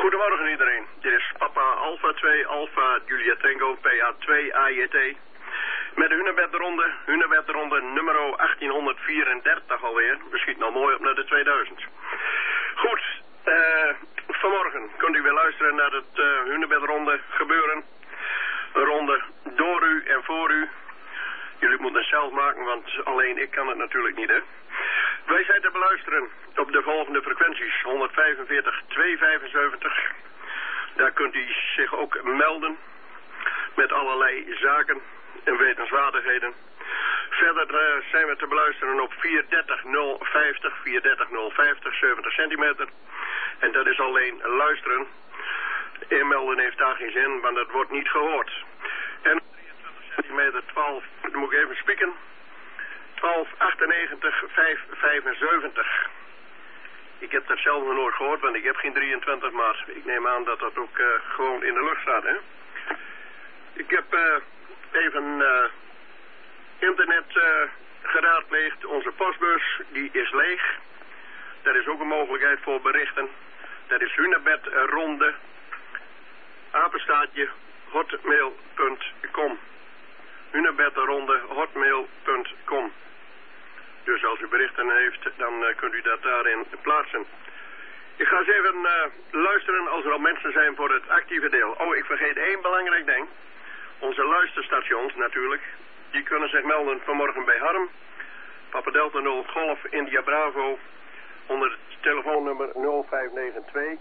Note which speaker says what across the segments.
Speaker 1: Goedemorgen iedereen. Dit is Papa Alpha 2 Alpha Julia Tango PA2 AJT. Met de Hunebedronde nummer 1834 alweer. We schieten al mooi op naar de 2000. Goed, vanmorgen kunt u weer luisteren naar het Hunebedronde gebeuren. Een ronde door u en voor u. Jullie moeten het zelf maken, want alleen ik kan het natuurlijk niet, hè. Wij zijn te beluisteren op de volgende frequenties. 145 275. Daar kunt u zich ook melden met allerlei zaken en wetenswaardigheden. Verder zijn we te beluisteren op 430 050, 430 050, 70 centimeter. En dat is alleen luisteren. Inmelden heeft daar geen zin, want dat wordt niet gehoord. En 23 centimeter 12, dan moet ik even spieken. 1298 575. Ik heb dat zelf nog nooit gehoord, want ik heb geen 23, maar ik neem aan dat dat ook gewoon in de lucht staat, hè. Ik heb even internet geraadpleegd. Onze postbus, die is leeg. Dat is ook een mogelijkheid voor berichten. Dat is hunebedronde, apenstaartje, hotmail.com. hunebedronde, hotmail.com. Dus als u berichten heeft, dan kunt u dat daarin plaatsen. Ik ga eens even luisteren als er al mensen zijn voor het actieve deel. Oh, ik vergeet één belangrijk ding. Onze luisterstations natuurlijk. Die kunnen zich melden vanmorgen bij Harm. Papa Delta 0 Golf India Bravo. Onder het telefoonnummer 0592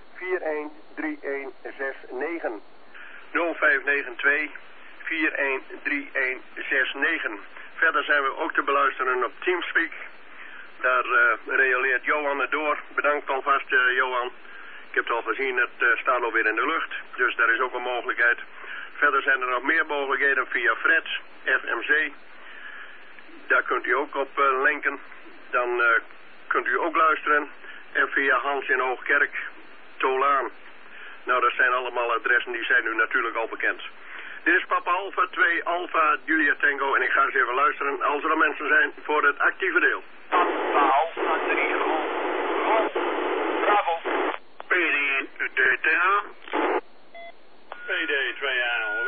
Speaker 1: 413169. 0592 413169. Verder zijn we ook te beluisteren op Teamspeak. Daar realeert Johan het door. Bedankt alvast, Johan. Ik heb het al gezien, het staat alweer in de lucht. Dus daar is ook een mogelijkheid. Verder zijn er nog meer mogelijkheden via Fred, FMC. Daar kunt u ook op linken. Dan kunt u ook luisteren. En via Hans in Hoogkerk, Tolaan. Nou, dat zijn allemaal adressen, die zijn u natuurlijk al bekend. Dit is Papa Alpha 2 Alpha Julia Tango en ik ga eens even luisteren als er al mensen zijn voor het actieve deel.
Speaker 2: Papa Alpha 3 Golf, Bravo.
Speaker 1: PD DTA.
Speaker 3: PD 2ALW.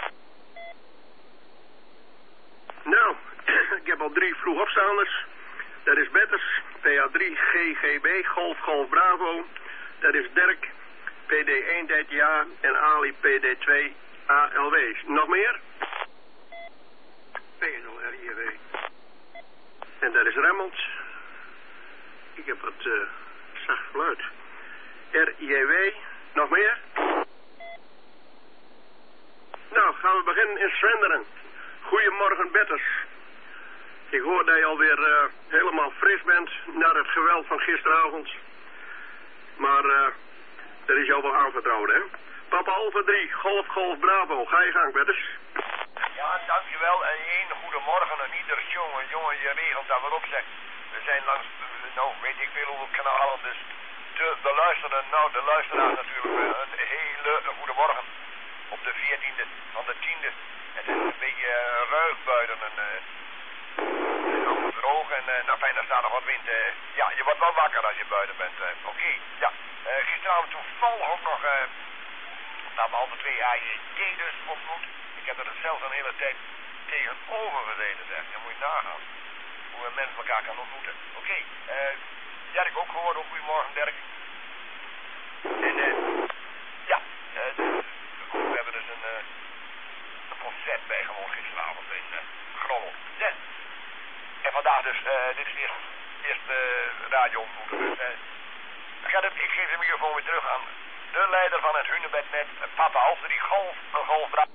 Speaker 1: Nou, ik heb al 3 vroegopstaanders. Dat is Betters, PA3 GGB, Golf Bravo. Dat is Dirk, PD1 DTA en Ali PD2 ALW's. Nog meer? P0RIW. En dat is Remmelt. Ik heb wat zacht geluid. RIW. Nog meer? Nou, gaan we beginnen in Zwenderen. Goedemorgen, Betters. Ik hoor dat je alweer helemaal fris bent na het geweld van gisteravond. Maar dat is jou wel aanvertrouwd, hè? Papa Alpha 3, Golf Bravo. Ga je gang, Betters.
Speaker 2: Ja, dankjewel. En één goedemorgen en ieder jongen, je regelt dat wel op, zeg. We zijn langs, nou, weet ik veel hoeveel kanalen, dus de luisteraar natuurlijk een hele goede morgen. Op de 14e van de 10e. Het is een beetje ruig buiten en droog en nou fijn, daar staat nog wat wind. Ja, je wordt wel wakker als je buiten bent. Oké, ja. Gisteravond toevallig ook nog Alpha 2 AJT dus ontmoet. Ik heb er zelfs een hele tijd tegenover gezeten, zeg. Dan moet je nagaan hoe een mens elkaar kan ontmoeten. Oké, Dirk ook gehoord. Ook goedemorgen, Dirk. En ja, we hebben dus een concert bijgewoond gisteravond in Grommel. Ja. En vandaag dus, dit is de eerste radio ontmoeten. Dus, ik geef de microfoon weer terug aan de leider van het Hunebednet, Papa Alpha 3 Golf Bravo.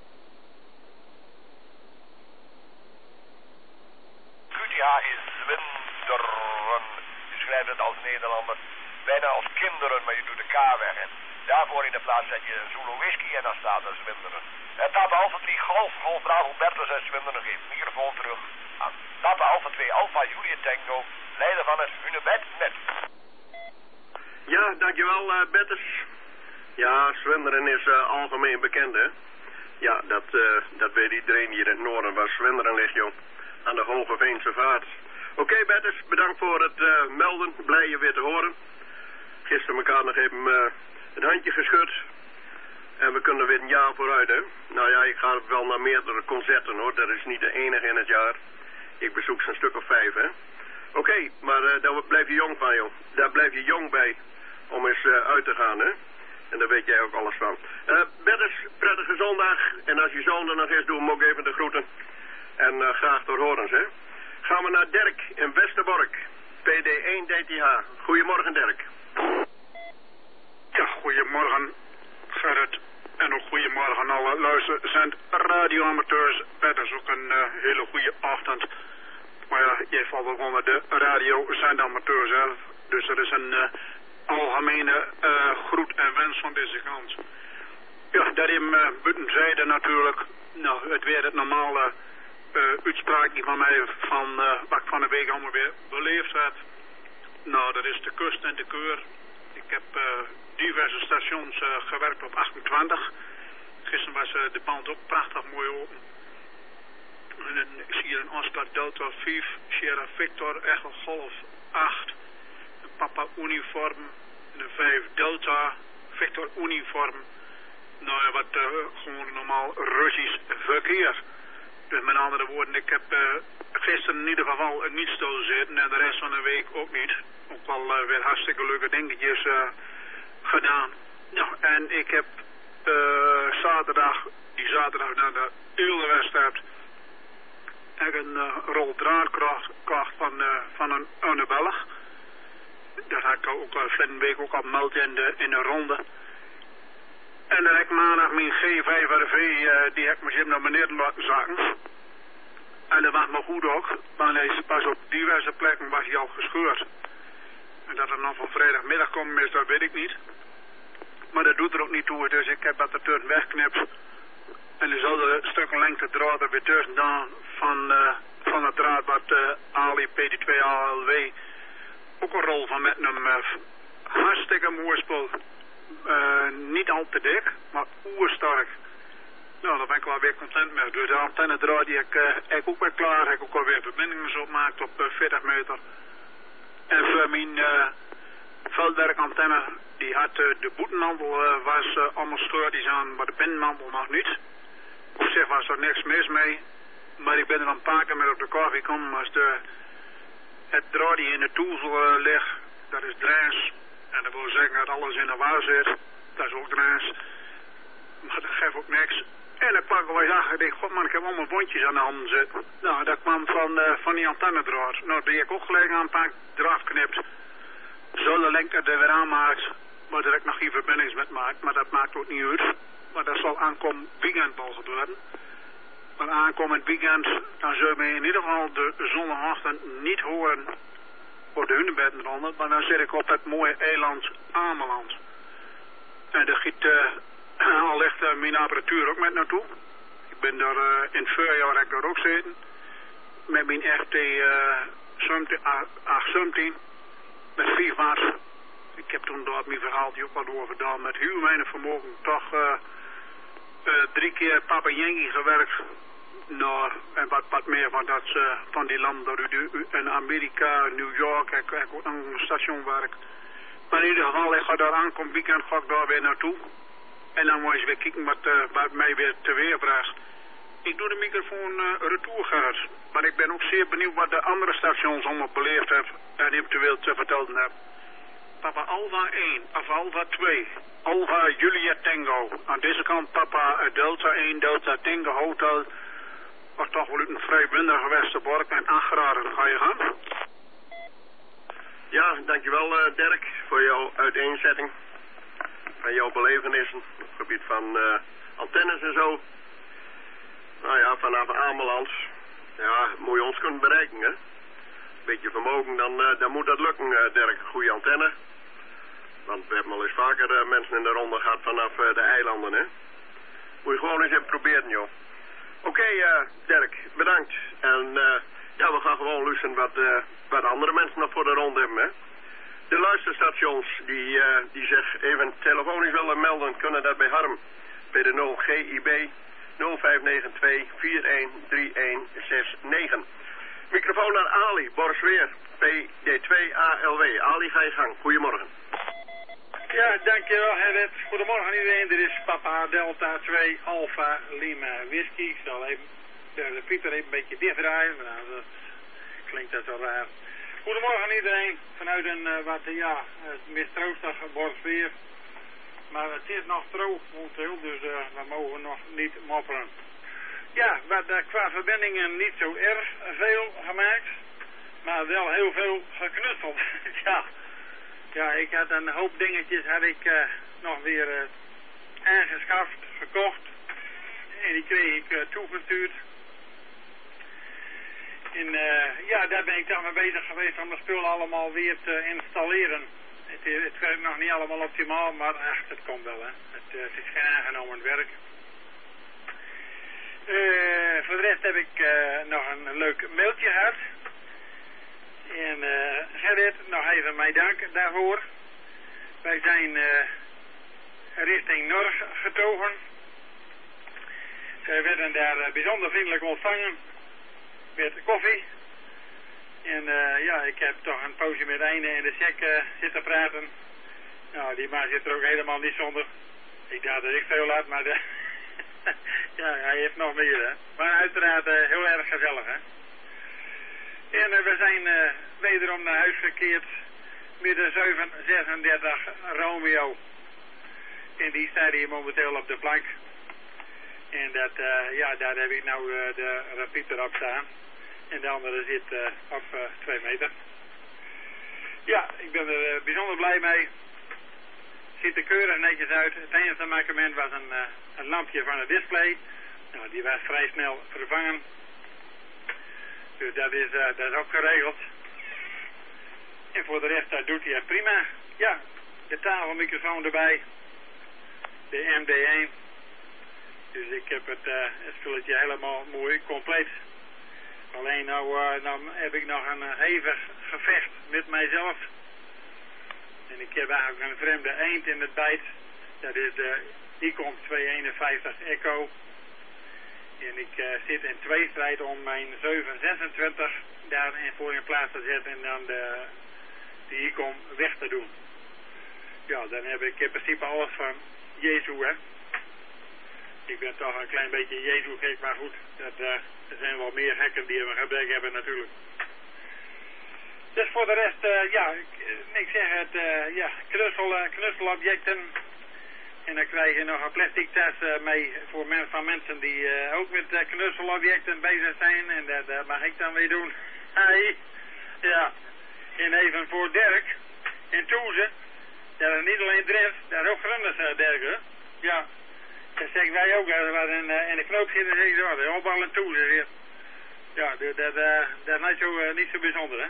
Speaker 2: QTH is Zwinderen. Je schrijft het als Nederlander. Bijna als kinderen, maar je doet de K weg. En daarvoor in de plaats zet je Zulu Whisky en dan staat er Zwinderen. Papa Alpha 3 Golf Bravo Bertus en Zwinderen geeft microfoon terug aan Papa Alpha 2 Alpha Julia Tango, leider van het Hunebednet.
Speaker 1: Ja, dankjewel, Betters. Ja, Zwenderen is algemeen bekend, hè. Ja, dat weet iedereen hier in het noorden waar Zwenderen ligt, joh. Aan de Hoge Veense Vaart. Oké, Betters, bedankt voor het melden. Blij je weer te horen. gisteren elkaar nog even het handje geschud. En we kunnen weer een jaar vooruit, hè. Nou ja, ik ga wel naar meerdere concerten, hoor. Dat is niet de enige in het jaar. Ik bezoek zo'n stuk of 5, hè. Oké, maar daar blijf je jong van, joh. Daar blijf je jong bij om eens uit te gaan, hè. En daar weet jij ook alles van. Bedders, prettige zondag. En als je zoon er nog is, doe hem ook even de groeten. En graag door horens, hè. Gaan we naar Dirk in Westerbork. PD1 DTH. Goedemorgen, Dirk.
Speaker 3: Ja, goedemorgen, Gerrit. En ook goedemorgen alle luisterzend radioamateurs. Het is ook een hele goede ochtend. Maar ja, jij valt ook onder de radiozendamateurs, hè. Dus er is een algemene groet en wens van deze kant. Ja, daarin buiten zijde natuurlijk. Nou, het weer het normale uitspraakje van mij van wat ik van de week allemaal weer beleefd heb. Nou, dat is de kust en de keur. Ik heb diverse stations gewerkt op 28. Gisteren was de band ook prachtig mooi open. En ik zie hier een Oscar Delta 5, Sierra Victor, Echo Golf 8, een Papa uniform, een 5 Delta, Victor uniform. Nou ja, wat gewoon normaal Russisch verkeer. Dus met andere woorden, ik heb gisteren in ieder geval niet stilzitten en de rest van de week ook niet. Ook wel weer hartstikke leuke dingetjes gedaan. Nou, en ik heb zaterdag na de hele wedstrijd een rol draadkracht van een Annabelle. Dat had ik ook verleden week ook al gemeld in de ronde. En dan heb ik maandag mijn G5RV, die heb ik misschien naar beneden laten zakken. En dat was maar goed ook, want hij was op diverse plekken was hij al gescheurd. En dat er dan van vrijdagmiddag komen is, dat weet ik niet. Maar dat doet er ook niet toe, dus ik heb dat de turn wegknipt. En er zal de stukken lengte draad er weer tussen dan van het draad wat Ali PD2 ALW ook een rol van met een hartstikke mooi spul. Niet al te dik, maar oersterk. Nou, daar ben ik wel weer content mee. Dus de antennedraad die ik ook weer klaar. Heb ik ook alweer verbindingen opgemaakt op 40 meter. En voor mijn veldwerkantenne, die had de boetenhandel was allemaal scheurtjes aan, maar de binnenhandel nog niet. Op zich was er niks mis mee. Maar ik ben er een paar keer mee op de kar gekomen als het draadje in de toezel ligt. Dat is drains. En dat wil zeggen dat alles in de war zit. Dat is ook drains. Maar dat geeft ook niks. En dan kwam ik wel zag, ik dacht, god man, ik heb allemaal bondjes aan de handen zitten. Nou, dat kwam van die antennedraad. Nou, die heb ik ook gelijk aan een paar eraf geknipt. Zo de lengte er weer aanmaakt. Maar dat ik nog geen verbindings met maak. Maar dat maakt ook niet uit. Maar dat zal aankomend weekend wel gebeuren. Maar aankomend weekend, dan zullen we in ieder geval de zondagochtend niet horen voor de hunebeddenronde. Maar dan zit ik op het mooie eiland Ameland. En daar giet al ligt mijn apparatuur ook met naartoe. Ik ben daar in het voorjaar heb ik daar ook zitten. Met mijn RT 817. Met 4 watt. Ik heb toen daar mijn verhaaltje ook al over gedaan. Met heel weinig vermogen toch 3 keer Papa Yankee gewerkt. Nou, en wat meer van die landen. In Amerika, New York, ik ook nog een station werk. Maar in ieder geval, ik ga daar aankomend weekend ga ik daar weer naartoe. En dan moet je weer kijken wat mij weer te weer bracht. Ik doe de microfoon retour, Gerrit. Maar ik ben ook zeer benieuwd wat de andere stations allemaal beleefd hebben en eventueel te vertellen hebben. Papa Alpha 1 of Alpha 2, Alpha Julia Tango. Aan deze kant Papa Delta 1, Delta Tango Hotel. Was toch wel een vrij winderige Westerbork en 8 graden. Ga je gaan?
Speaker 1: Ja, dankjewel Dirk voor jouw uiteenzetting. Van jouw belevenissen op het gebied van antennes en zo. Nou ja, vanaf Ameland. Ja, moet je ons kunnen bereiken, hè. Beetje vermogen, dan moet dat lukken, Dirk. Goede antenne. Want we hebben al eens vaker mensen in de ronde gehad vanaf de eilanden, hè. Moet je gewoon eens even proberen, joh. Oké, Dirk, bedankt. En ja, we gaan gewoon luisteren wat andere mensen nog voor de ronde hebben, hè. De luisterstations die zich even telefonisch willen melden, kunnen dat bij Harm. Bij de 0 GIB 0592 413169. Microfoon naar Ali, Borsweer, PD2 ALW. Ali, ga je gang. Goedemorgen.
Speaker 3: Ja, dankjewel Gerrit. Goedemorgen iedereen. Dit is Papa Delta 2 Alpha Lima Whisky. Ik zal even de Pieter even een beetje dichtdraaien, maar nou, dat klinkt dat zo raar. Goedemorgen iedereen. Vanuit een wat mistroostig borstweer. Maar het is nog droog momenteel, dus we mogen nog niet mopperen. Ja, qua verbindingen niet zo erg veel gemaakt, maar wel heel veel geknutseld. Ja, ik had een hoop dingetjes nog weer aangeschaft, gekocht. En die kreeg ik toegestuurd. En daar ben ik dan mee bezig geweest om de spullen allemaal weer te installeren. Het werkt nog niet allemaal optimaal, maar het komt wel, hè. Het is geen aangenomen werk. Voor de rest heb ik nog een leuk mailtje gehad. En Gerrit, nog even mijn dank daarvoor. Wij zijn richting Norg getogen. Ze werden daar bijzonder vriendelijk ontvangen met koffie. En ik heb toch een poosje met Einde en de Sek zitten praten. Nou, die man zit er ook helemaal niet zonder. Ik dacht dat ik veel had, maar ja, hij heeft nog meer, hè. Maar uiteraard heel erg gezellig, hè. En we zijn wederom naar huis gekeerd met de 736 Romeo. En die staat hier momenteel op de plank. En daar heb ik nou de repeater op staan. En de andere zit op 2 meter. Ja, ik ben er bijzonder blij mee. Ziet er keurig netjes uit. Het enige mankement was een lampje van het display. Nou, die was vrij snel vervangen. Dus dat is ook geregeld. En voor de rest doet hij het prima. Ja, de tafelmicrofoon erbij. De MD1. Dus ik heb het spulletje helemaal mooi, compleet. Alleen nou heb ik nog een hevig gevecht met mijzelf. En ik heb eigenlijk een vreemde eend in het bijt. Dat is de ICOM 251 Echo. En ik zit in tweestrijd om mijn 726 daarin voor in plaats te zetten en dan de ICOM weg te doen. Ja, dan heb ik in principe alles van Jezu, hè. Ik ben toch een klein beetje Jezu gek, maar goed, er zijn wel meer gekken die een gebrek hebben natuurlijk. Dus voor de rest, ik zeg het, knutselobjecten. En dan krijg je nog een plastic tas mee voor van mensen die ook met knutselobjecten bezig zijn. En dat mag ik dan weer doen. Hey. Ja. En even voor Dirk en Toeze. Dat is niet alleen Drent, dat is ook Grunders, Dirk, hè. Ja. Dat zeggen wij ook, als we in de knoop zitten, zeggen ze, dat is ook al een Toeze weer. Ja, dat is niet zo bijzonder, hè.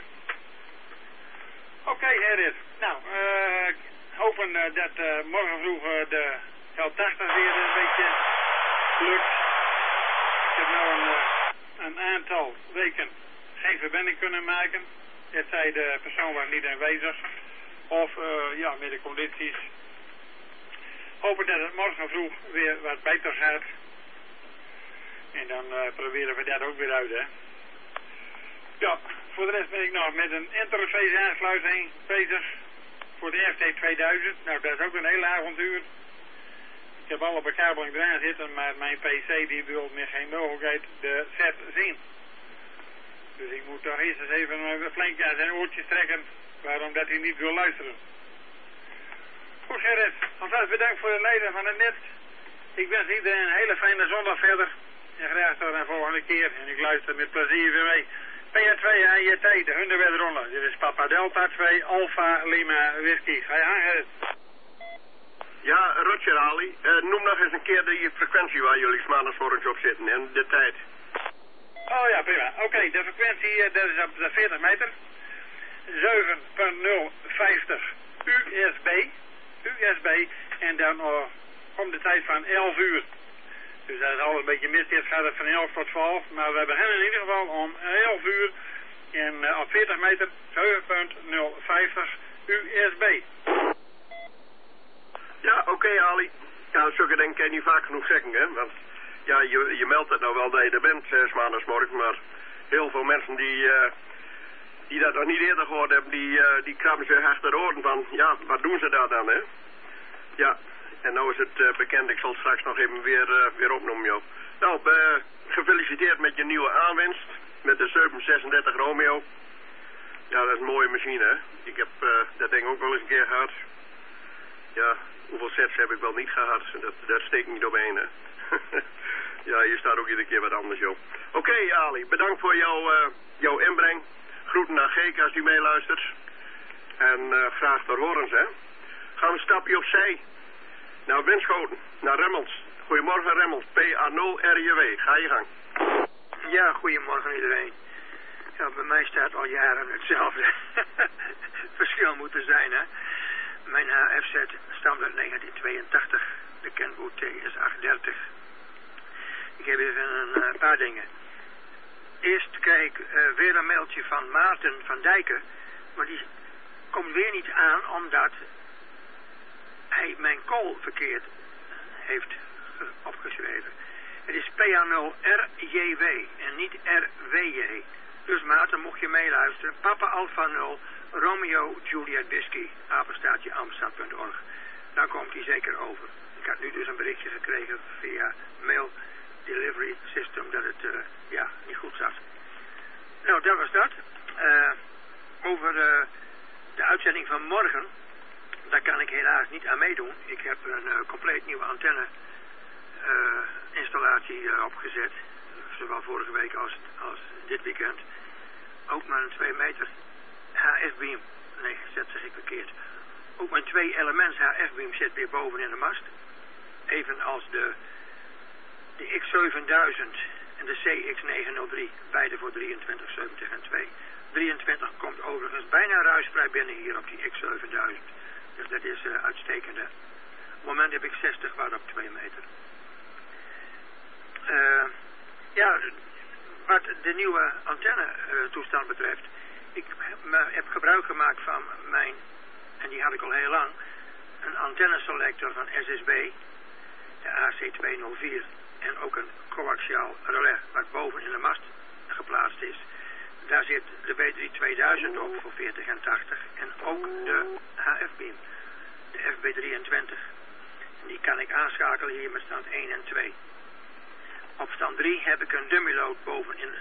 Speaker 3: Oké, Gerrit. Nou, hopen dat morgen vroeg de L80 weer een beetje lukt. Ik heb nou een aantal weken geen verbinding kunnen maken. Het zij de persoon was niet aanwezig. Of met de condities. Hopen dat het morgen vroeg weer wat beter gaat. En dan proberen we dat ook weer uit, hè. Ja, voor de rest ben ik nog met een interface aansluiting bezig. Voor de FT 2000. Nou, dat is ook een heel avontuur. Ik heb alle bekabeling eraan zitten, maar mijn PC die wil me geen mogelijkheid de set zien. Dus ik moet toch eerst eens even flink aan zijn oortjes trekken, waarom dat hij niet wil luisteren. Goed Gerrit, alvast bedankt voor het leiden van het net. Ik wens iedereen een hele fijne zondag verder. En graag tot een volgende keer. En ik luister met plezier weer mee. PA2 AJT, de Hunderwedronde. Dit is Papa Delta 2 Alpha Lima Whisky. Ga je aan, Gerrit?
Speaker 1: Ja, Roger Ali. Noem nog eens een keer de frequentie waar jullie 's maandagsmorgens op zitten en de tijd.
Speaker 3: Oh ja, prima. Oké, de frequentie dat is op de 40 meter. 7.050 USB. En dan om de tijd van 11 uur. Dus dat is al een beetje mist. Eerst gaat het van 11 tot 12. Maar we beginnen in ieder geval om 11 uur. En op 40 meter 7.050 USB.
Speaker 1: Ja, oké, Ali. Ja, zulke dingen kan je niet vaak genoeg zeggen, hè. Want ja, je meldt het nou wel dat je er bent, 's maandagsmorgen. Maar heel veel mensen die dat nog niet eerder gehoord hebben, die krabben zich achter de oren van, ja, wat doen ze daar dan, hè? nou is het bekend. Ik zal het straks nog even weer opnoemen, joh. Nou, gefeliciteerd met je nieuwe aanwinst. Met de 736 Romeo. Ja, dat is een mooie machine, hè. Ik heb dat ding ook wel eens een keer gehad. Ja, hoeveel sets heb ik wel niet gehad. Dat steekt niet op één, hè. Ja, hier staat ook iedere keer wat anders, joh. Oké, Ali, bedankt voor jouw inbreng. Groeten naar Geek als die meeluistert. En graag tot horens, hè. Gaan we een stapje opzij. Naar Winschoten, naar Remmels. Goedemorgen, Remmels. PA0RJW. Ga je gang.
Speaker 4: Ja, goedemorgen iedereen. Ja, bij mij staat al jaren hetzelfde verschil moeten zijn, hè. Mijn HFZ stamt uit 1982. De Kenwood TS830. Ik heb even een paar dingen. Eerst krijg ik weer een mailtje van Maarten van Dijken. Maar die komt weer niet aan omdat hij mijn call verkeerd heeft opgeschreven. Het is PA0RJW en niet RWJ. Dus Maarten, mocht je meeluisteren, Papa Alpha 0, Romeo Juliet Whisky, apenstaartje Amsterdam.org. Daar komt hij zeker over. Ik had nu dus een berichtje gekregen via mail delivery system dat het niet goed zat. Nou, dat was dat. Over de uitzending van morgen, daar kan ik helaas niet aan meedoen. Ik heb een compleet nieuwe antenne installatie opgezet. Zowel vorige week als dit weekend. Ook maar een 2 meter HF-beam. Nee, zeg ik verkeerd. Ook mijn 2 elements HF-beam zit weer boven in de mast. Evenals de X7000 en de CX903. Beide voor 2370 en 2. 23 komt overigens bijna ruisvrij binnen hier op die X7000. Dus dat is uitstekende. Op het moment heb ik 60 watt op 2 meter. Wat de nieuwe antenne toestand betreft. Ik heb gebruik gemaakt van mijn, en die had ik al heel lang, een antenneselector van SSB, de AC204, en ook een coaxiaal relais wat boven in de mast geplaatst is. Daar zit de B3 2000 op voor 40 en 80 en ook de HF-beam, de FB23. En die kan ik aanschakelen hier met stand 1 en 2. Op stand 3 heb ik een dummy load boven in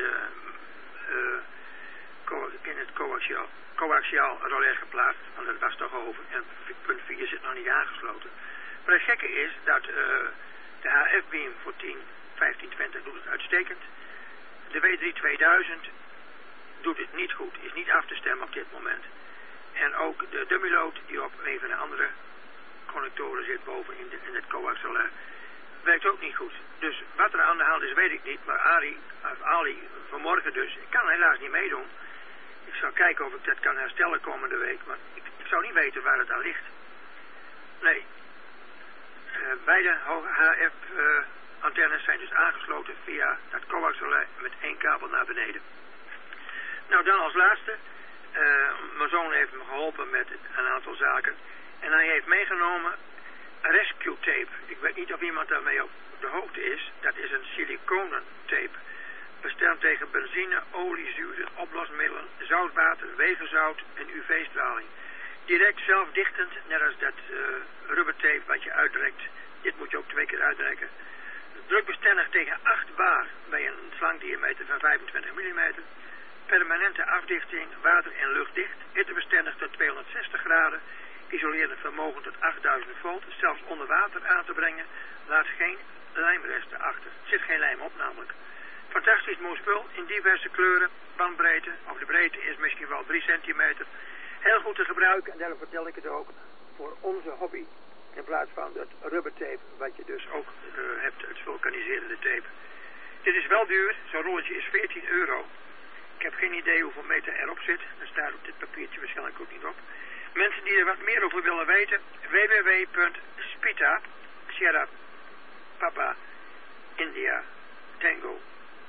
Speaker 4: het coaxiaal relais geplaatst, want dat was toch over. En punt 4 zit nog niet aangesloten. Maar het gekke is dat de HF-beam voor 10, 15, 20 doet het uitstekend. De W3 2000 doet het niet goed, is niet af te stemmen op dit moment. En ook de dummy load die op een van de andere connectoren zit boven in het coaxiaal relais, werkt ook niet goed. Dus wat er aan de hand is, weet ik niet. Maar Ali vanmorgen dus, ik kan helaas niet meedoen. Ik zal kijken of ik dat kan herstellen komende week. Maar ik zou niet weten waar het aan ligt. Nee. Beide HF-antennes zijn dus aangesloten via dat coaxial met 1 kabel naar beneden. Nou, dan als laatste. Mijn zoon heeft me geholpen met een aantal zaken. En hij heeft meegenomen rescue tape. Ik weet niet of iemand daarmee op de hoogte is. Dat is een siliconen tape. Bestemd tegen benzine, olie, zuren, oplosmiddelen, zoutwater, wegenzout en UV-straling. Direct zelfdichtend, net als dat rubbertape wat je uitrekt. Dit moet je ook 2 keer uitrekken. Drukbestendig tegen 8 bar bij een slangdiameter van 25 mm. Permanente afdichting, water- en luchtdicht. Hittebestendig tot 260 graden. Isolerend vermogen tot 8000 volt. Zelfs onder water aan te brengen. Laat geen lijmresten achter. Er zit geen lijm op namelijk. Fantastisch mooi spul in diverse kleuren, bandbreedte, of de breedte is misschien wel 3 centimeter. Heel goed te gebruiken en daarom vertel ik het ook voor onze hobby. In plaats van het rubbertape wat je dus ook hebt, het vulkaniserende tape. Dit is wel duur, zo'n rolletje is €14. Ik heb geen idee hoeveel meter erop zit. Er staat op dit papiertje waarschijnlijk ook niet op. Mensen die er wat meer over willen weten, www.spita, Sierra, Papa, India, Tango,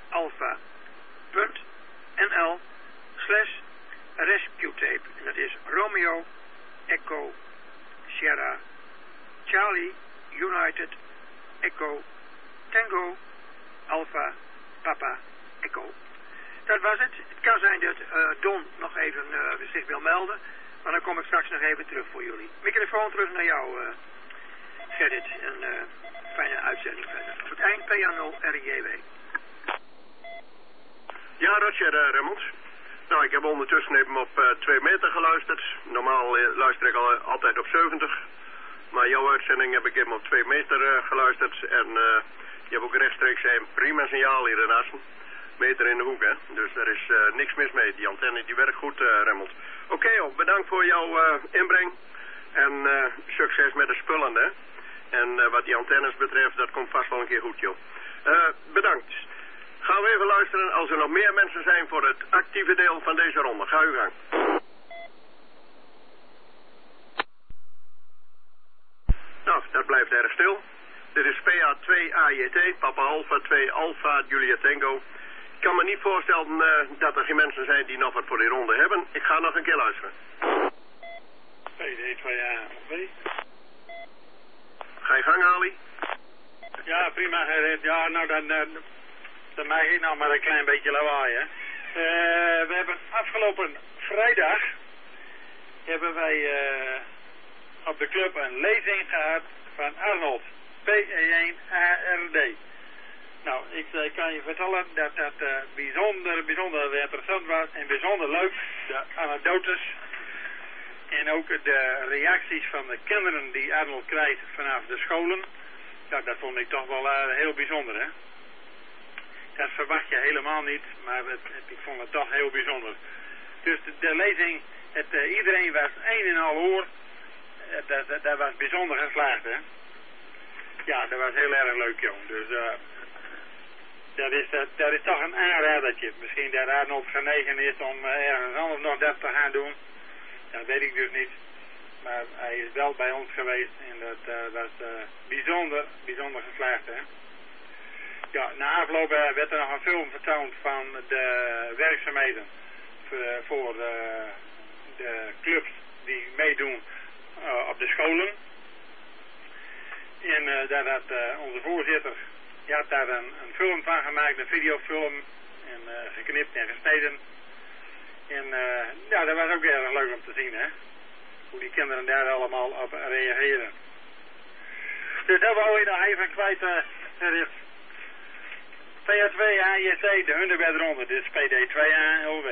Speaker 4: alpha.nl/rescue-tape. En dat is Romeo, Echo, Sierra, Charlie, United, Echo, Tango, Alpha, Papa, Echo. Dat was het. Het kan zijn dat Don nog even zich wil melden. Maar dan kom ik straks nog even terug voor jullie. Microfoon terug naar jou, Gerrit. En fijne uitzending verder. Op het eind PA0 RJW.
Speaker 1: Ja, Roger, Remmels. Nou, ik heb ondertussen even op 2 meter geluisterd. Normaal luister ik altijd op 70. Maar jouw uitzending heb ik even op 2 meter geluisterd. En je hebt ook rechtstreeks een prima signaal hier in Assen. Meter in de hoek, hè. Dus er is niks mis mee. Die antenne die werkt goed, Remmels. Oké, joh, bedankt voor jouw inbreng. En succes met de spullen, hè. En wat die antennes betreft, dat komt vast wel een keer goed, joh. Bedankt. Gaan we even luisteren als er nog meer mensen zijn voor het actieve deel van deze ronde. Ga uw gang. Nou, dat blijft erg stil. Dit is PA2 AJT, Papa Alpha 2 Alpha Julia Tango. Ik kan me niet voorstellen dat er geen mensen zijn die nog wat voor die ronde hebben. Ik ga nog een keer luisteren.
Speaker 3: PD2A.
Speaker 1: Ga je gang, Ali?
Speaker 3: Ja, prima Gerrit. Ja, nou dan mag ik nou maar een klein beetje lawaai, hè. We hebben afgelopen vrijdag hebben wij op de club een lezing gehad van Arnold, PE1ARD. Nou, ik kan je vertellen dat dat bijzonder interessant was en bijzonder leuk. De anekdotes en ook de reacties van de kinderen die Arnold krijgt vanaf de scholen. Ja, dat vond ik toch wel heel bijzonder, hè. Dat verwacht je helemaal niet, maar ik vond het toch heel bijzonder. Dus de lezing, iedereen was een en al oor. Dat was bijzonder geslaagd, hè. Ja, dat was heel erg leuk, jong. Dus dat is toch een aanradertje. Misschien dat Arnold genegen is om ergens anders nog dat te gaan doen. Dat weet ik dus niet. Maar hij is wel bij ons geweest en dat was bijzonder geslaagd, hè. Ja, na afloop werd er nog een film vertoond van de werkzaamheden voor de clubs die meedoen op de scholen. En daar had onze voorzitter had daar een film van gemaakt, een videofilm, en geknipt en gesneden. En ja, dat was ook erg leuk om te zien, hè. Hoe die kinderen daar allemaal op reageren. Dus dat wou je nog even kwijt, PA2AJT, de hunebedronde, dit is PD2ALW.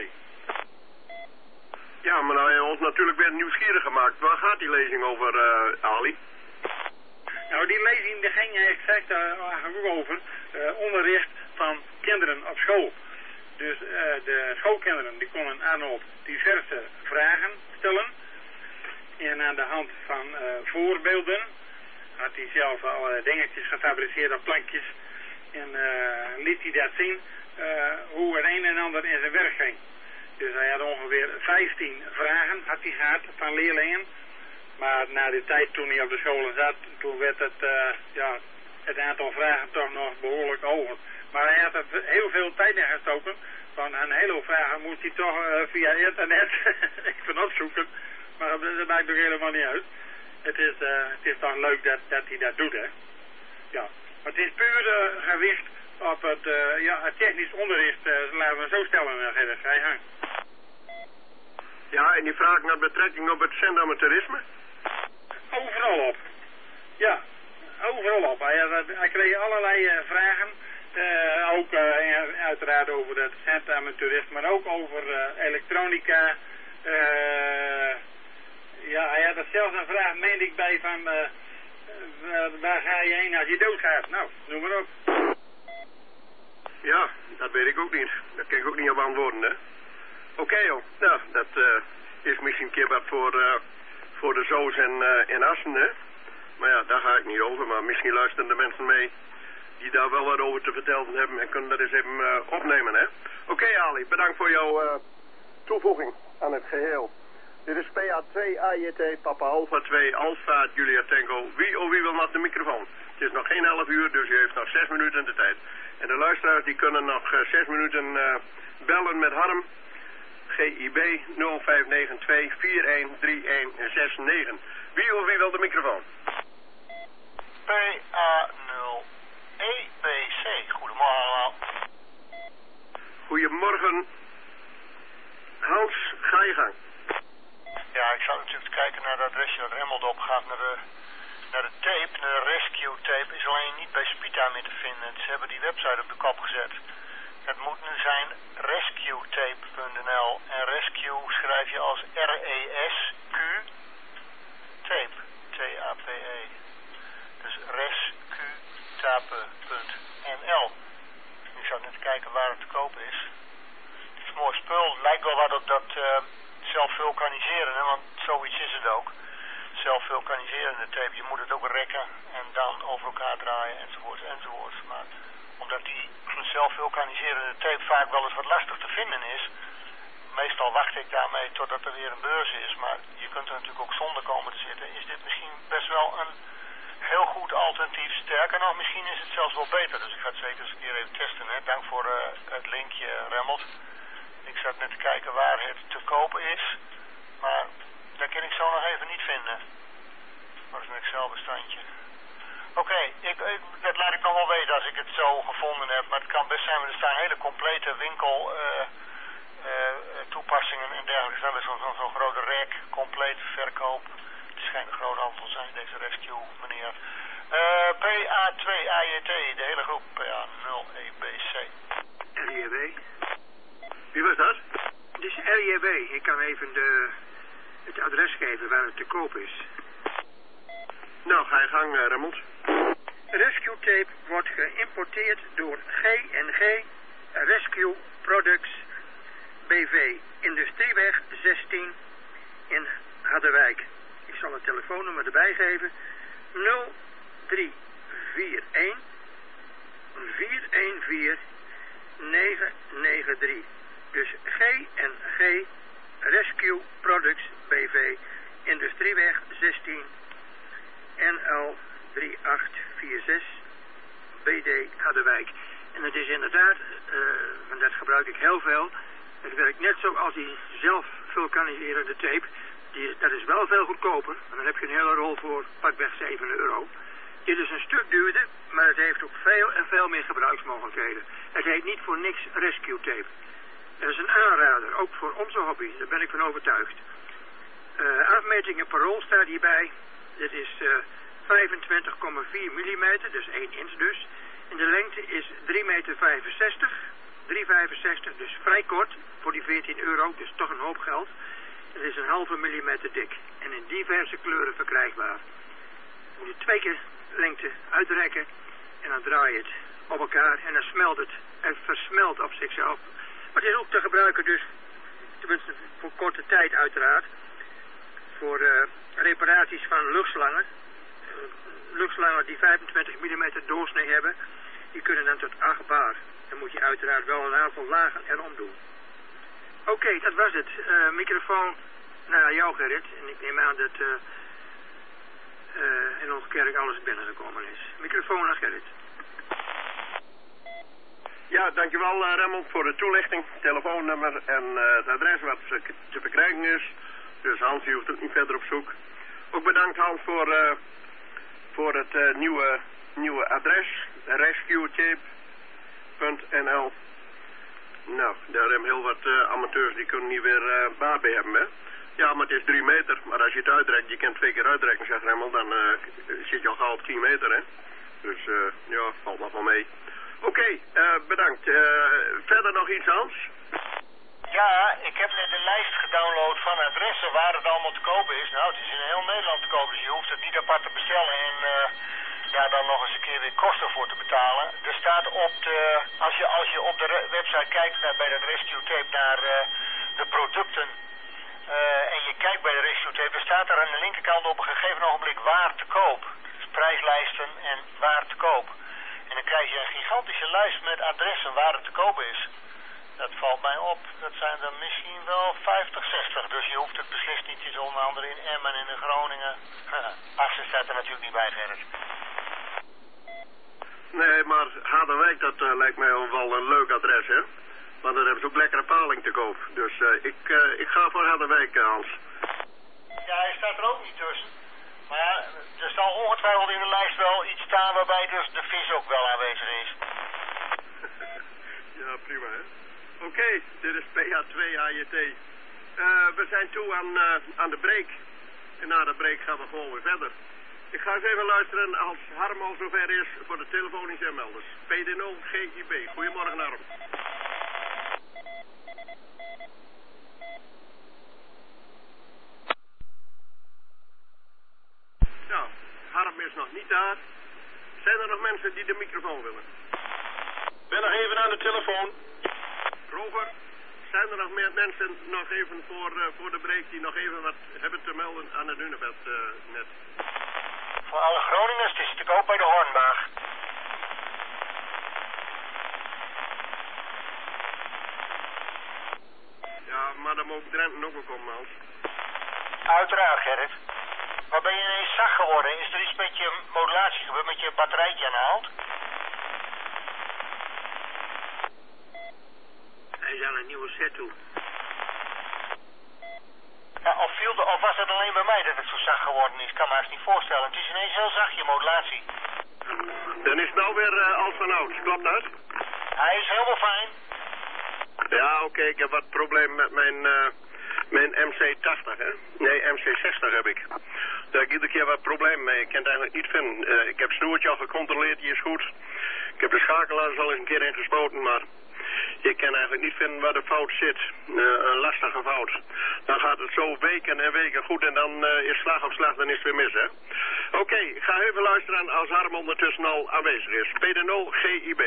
Speaker 1: Ja, maar nou, je ons natuurlijk weer nieuwsgierig gemaakt. Waar gaat die lezing over, Ali?
Speaker 3: Nou, die lezing die ging exact over onderricht van kinderen op school. Dus de schoolkinderen die konden Arnold diverse vragen stellen. En aan de hand van voorbeelden had hij zelf allerlei dingetjes gefabriceerd op plankjes. En liet hij dat zien hoe het een en ander in zijn werk ging. Dus hij had ongeveer 15 vragen had hij gehad van leerlingen. Maar na de tijd toen hij op de scholen zat, toen werd het aantal vragen toch nog behoorlijk hoger. Maar hij had er heel veel tijd in gestoken. Van een hele hoop vragen moest hij toch via internet even opzoeken. Maar dat maakt ook helemaal niet uit. Het is toch leuk dat hij dat doet, hè. Ja. Maar het is puur gewicht op het technisch onderricht, laten we zo stellen, Gerrit. Ga je gang.
Speaker 1: Ja, en die vraag naar betrekking op het zendamateurisme?
Speaker 3: Overal op. Ja, overal op. Hij kreeg allerlei vragen. Ook uiteraard over het zendamateurisme, maar ook over elektronica. Ja, hij had er zelfs een vraag, meende ik, bij van... waar ga je heen als je doodgaat? Nou, noem maar op.
Speaker 1: Ja, dat weet ik ook niet. Daar kan ik ook niet op antwoorden, hè. Oké, joh. Nou, dat is misschien een keer wat voor de zoos en Assen, hè. Maar ja, daar ga ik niet over. Maar misschien luisteren de mensen mee die daar wel wat over te vertellen hebben en kunnen dat eens even opnemen, hè. Oké, Ali, bedankt voor jouw toevoeging aan het geheel. Dit is PA2 AJT, Papa Alpha 2 Alpha Julia Tango. Wie wil naar de microfoon? Het is nog geen 11 uur, dus u heeft nog 6 minuten de tijd. En de luisteraars die kunnen nog 6 minuten bellen met Harm. GIB 0592 413169. Wie wil de microfoon?
Speaker 2: PA0EBC. Goedemorgen allemaal.
Speaker 1: Goedemorgen. Hans, ga je gang.
Speaker 2: Ja, ik zou natuurlijk kijken naar dat adresje dat Remmelde opgaat naar de tape, naar
Speaker 5: daar meer te vinden. Ze hebben die website op de kop gezet. Het moet nu zijn rescuetape.nl. En rescue schrijf je als R-E-S-Q tape. T-A-P-E. Dus rescuetape.nl. Ik zou net kijken waar het te koop is. Het is mooi spul. Lijkt wel wat op dat zelf-vulkaniseren, hè? Want zoiets is het ook. Zelf-vulkaniserende tape. Je moet het ook rekken en dan over elkaar draaien enzovoort enzovoort. Maar omdat die zelf-vulkaniserende tape vaak wel eens wat lastig te vinden is, meestal wacht ik daarmee totdat er weer een beurs is. Maar je kunt er natuurlijk ook zonder komen te zitten. Is dit misschien best wel een heel goed alternatief. Sterker nog, misschien is het zelfs wel beter. Dus ik ga het zeker eens een keer even testen. Hè. Dank voor het linkje, Remmelt. Ik zat net te kijken waar het te kopen is. Maar dat kan ik zo nog even niet vinden. Dat is een Excel-bestandje. Oké, dat laat ik nog wel weten als ik het zo gevonden heb. Maar het kan best zijn, er staan hele complete winkel toepassingen en dergelijke. Er is zo'n grote rek, complete verkoop. Het schijnt een groot aantal zijn, deze rescue, meneer. PA2AJT, de hele groep, PA0EBC.
Speaker 4: RJB.
Speaker 1: Wie was dat?
Speaker 4: Dit is RJB. Ik kan even het adres geven waar het te koop is.
Speaker 1: Nou, ga je gang, Remmelt.
Speaker 4: Rescue tape wordt geïmporteerd door G&G Rescue Products BV, Industrieweg 16 in Harderwijk. Ik zal het telefoonnummer erbij geven. 0341 414 993. Dus G&G Rescue Products BV, Industrieweg 16 NL 3846 BD Harderwijk. En het is inderdaad, en dat gebruik ik heel veel, het werkt net zoals die zelf vulkaniserende tape. Dat is wel veel goedkoper, en dan heb je een hele rol voor pakweg €7. Dit is een stuk duurder, maar het heeft ook veel en veel meer gebruiksmogelijkheden. Het heet niet voor niks rescue tape. Dat is een aanrader, ook voor onze hobby, daar ben ik van overtuigd. Afmetingen per rol staat hierbij. Dit is 25,4 mm, dus 1 inch dus. En de lengte is 3,65 meter, 3,65, dus vrij kort voor die €14, dus toch een hoop geld. Het is een halve millimeter dik en in diverse kleuren verkrijgbaar. Je moet het 2 keer lengte uitrekken en dan draai je het op elkaar en dan smelt het en versmelt op zichzelf. Maar het is ook te gebruiken dus, tenminste voor korte tijd uiteraard, voor reparaties van luchtslangen. Luchtslangen die 25 mm doorsnee hebben, die kunnen dan tot 8 bar. Dan moet je uiteraard wel een aantal lagen erom doen. Oké, dat was het. Microfoon naar jou, Gerrit. En ik neem aan dat in onze kerk alles binnengekomen is. Microfoon naar Gerrit.
Speaker 1: Ja, dankjewel Remmelt voor de toelichting, telefoonnummer en het adres wat te verkrijgen is. Dus Hans, je hoeft het niet verder op zoek. Ook bedankt Hans voor het nieuwe adres, rescuetape.nl. Nou, daar hebben heel wat amateurs die kunnen niet weer baat bij hebben, hè. Ja, maar het is 3 meter, maar als je het uitrekt, je kan 2 keer uitrekken, zegt Remmel, dan zit je al gauw op 10 meter, hè. Dus ja, valt nog wel mee. Oké, bedankt. Verder nog iets, Hans?
Speaker 5: Ja, ik heb net een lijst gedownload van adressen waar het allemaal te kopen is. Nou, het is in heel Nederland te kopen, dus je hoeft het niet apart te bestellen en daar dan nog eens een keer weer kosten voor te betalen. Er staat op de, als je op de website kijkt bij de Rescue Tape naar de producten en je kijkt bij de Rescue Tape, dan staat er aan de linkerkant op een gegeven ogenblik waar te koop. Dus prijslijsten en waar te koop. En dan krijg je een gigantische lijst met adressen waar het te koop is. Dat valt mij op. Dat zijn er misschien wel 50, 60. Dus je hoeft het beslist niet. Het is onder andere in Emmen en in Groningen. Assen staat er natuurlijk niet bij, Gerrit.
Speaker 1: Nee, maar Harderwijk, dat lijkt mij wel een leuk adres, hè. Want daar hebben ze ook lekkere paling te koop. Dus ik ga voor Harderwijk, Hans.
Speaker 5: Ja, hij staat er ook niet tussen. Maar ja, er zal ongetwijfeld in de lijst wel iets staan waarbij dus de vis ook wel aanwezig is.
Speaker 1: Ja, prima, hè. Oké, dit is PH2AJT. We zijn toe aan de break. En na de break gaan we gewoon weer verder. Ik ga eens even luisteren als Harm al zover is voor de telefonische melders. PD0 GIB. Goedemorgen, Harm. Nou, Harm is nog niet daar. Zijn er nog mensen die de microfoon willen?
Speaker 3: Ben nog even aan de telefoon.
Speaker 1: Rover, zijn er nog meer mensen nog even voor de break die nog even wat hebben te melden aan het Hunebed net?
Speaker 5: Voor alle Groningers, het is te koop bij de Hornbach.
Speaker 1: Ja, maar dan moet Drenthe ook wel komen, Hans.
Speaker 5: Uiteraard, Gerrit. Wat ben je ineens zacht geworden? Is er iets met je modulatie gebeurd, met je batterijtje aan de hand?
Speaker 4: Hij is aan een nieuwe set toe.
Speaker 5: Ja, of was het alleen bij mij dat het zo zacht geworden is? Ik kan me haast niet voorstellen. Het is ineens heel zacht, je modulatie.
Speaker 1: Dan is het nou weer als van ouds, klopt dat?
Speaker 5: Hij is helemaal fijn.
Speaker 1: Ja, oké, ik heb wat probleem met mijn MC80, hè? Nee, MC60 heb ik. Daar heb ik iedere keer wat probleem mee. Ik kan het eigenlijk niet vinden. Ik heb het snoertje al gecontroleerd, die is goed. Ik heb de schakelaars al eens een keer ingespoten, maar ik kan eigenlijk niet vinden waar de fout zit. Een lastige fout. Dan gaat het zo weken en weken goed en dan is slag op slag, dan is het weer mis, hè? Oké, ik ga even luisteren als Harm ondertussen al aanwezig is. PD0 GIB.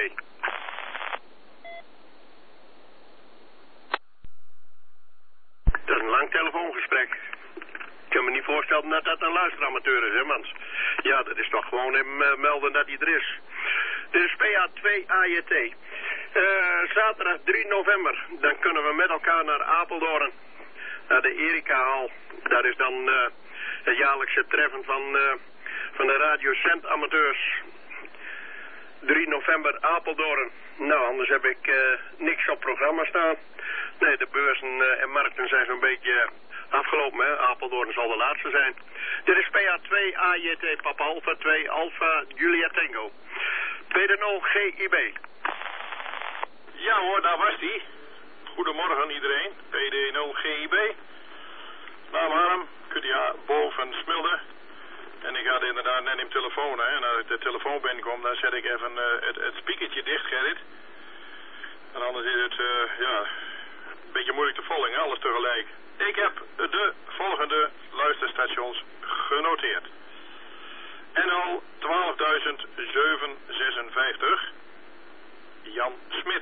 Speaker 1: Dat is een lang telefoongesprek. Ik kan me niet voorstellen dat dat een luisteramateur is, hè, want ja, dat is toch gewoon hem melden dat hij er is. Dit is PA2 AJT. Zaterdag 3 november, dan kunnen we met elkaar naar Apeldoorn, naar de Erika-hal. Daar is dan het jaarlijkse treffen van de Radio Cent amateurs. 3 november Apeldoorn. Nou, anders heb ik niks op programma staan. Nee, de beurzen en markten zijn zo'n beetje afgelopen, hè. Apeldoorn zal de laatste zijn. Dit is PA2 AJT Papa Alpha 2 Alpha Julia Tango. PD0 GIB.
Speaker 3: Ja hoor, daar was die. Goedemorgen iedereen. PD0 GIB. Naam Harm, kunt je boven Smilde. En ik had inderdaad net in telefoon, hè. En als ik de telefoon binnenkom, dan zet ik even het speakertje dicht, Gerrit. En anders is het, ja, een beetje moeilijk te volgen, hè, alles tegelijk. Ik heb de volgende luisterstations genoteerd. NL 12.756, Jan Smit.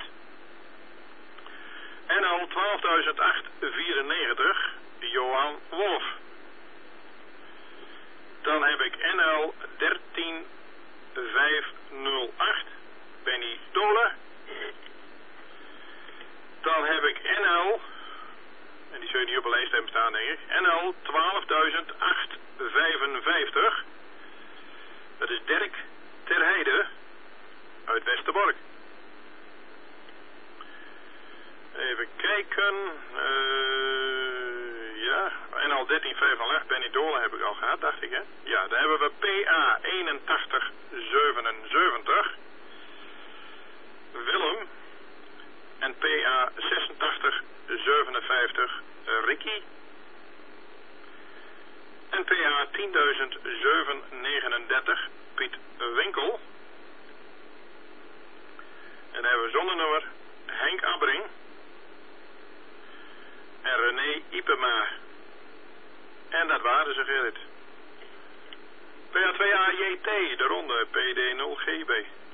Speaker 3: NL 12.894, Johan Wolf. Dan heb ik NL 13508, Benny Dolen. Dan heb ik NL, en die zul je niet op een lijst hebben staan, denk ik. NL 12.855. Dat is Dirk Terheide uit Westerbork. Even kijken. Ja, NL 13.508, Benny Dolen heb ik al gehad, dacht ik, hè. Ja, dan hebben we PA 8177. Willem. En PA 8657 Ricky. En PA 10.739 Piet Winkel. En dan hebben we zonnenummer Henk Abbring. En René Ipema. En dat waren ze, Gerrit. PA2AJT, de ronde, PD0 GB.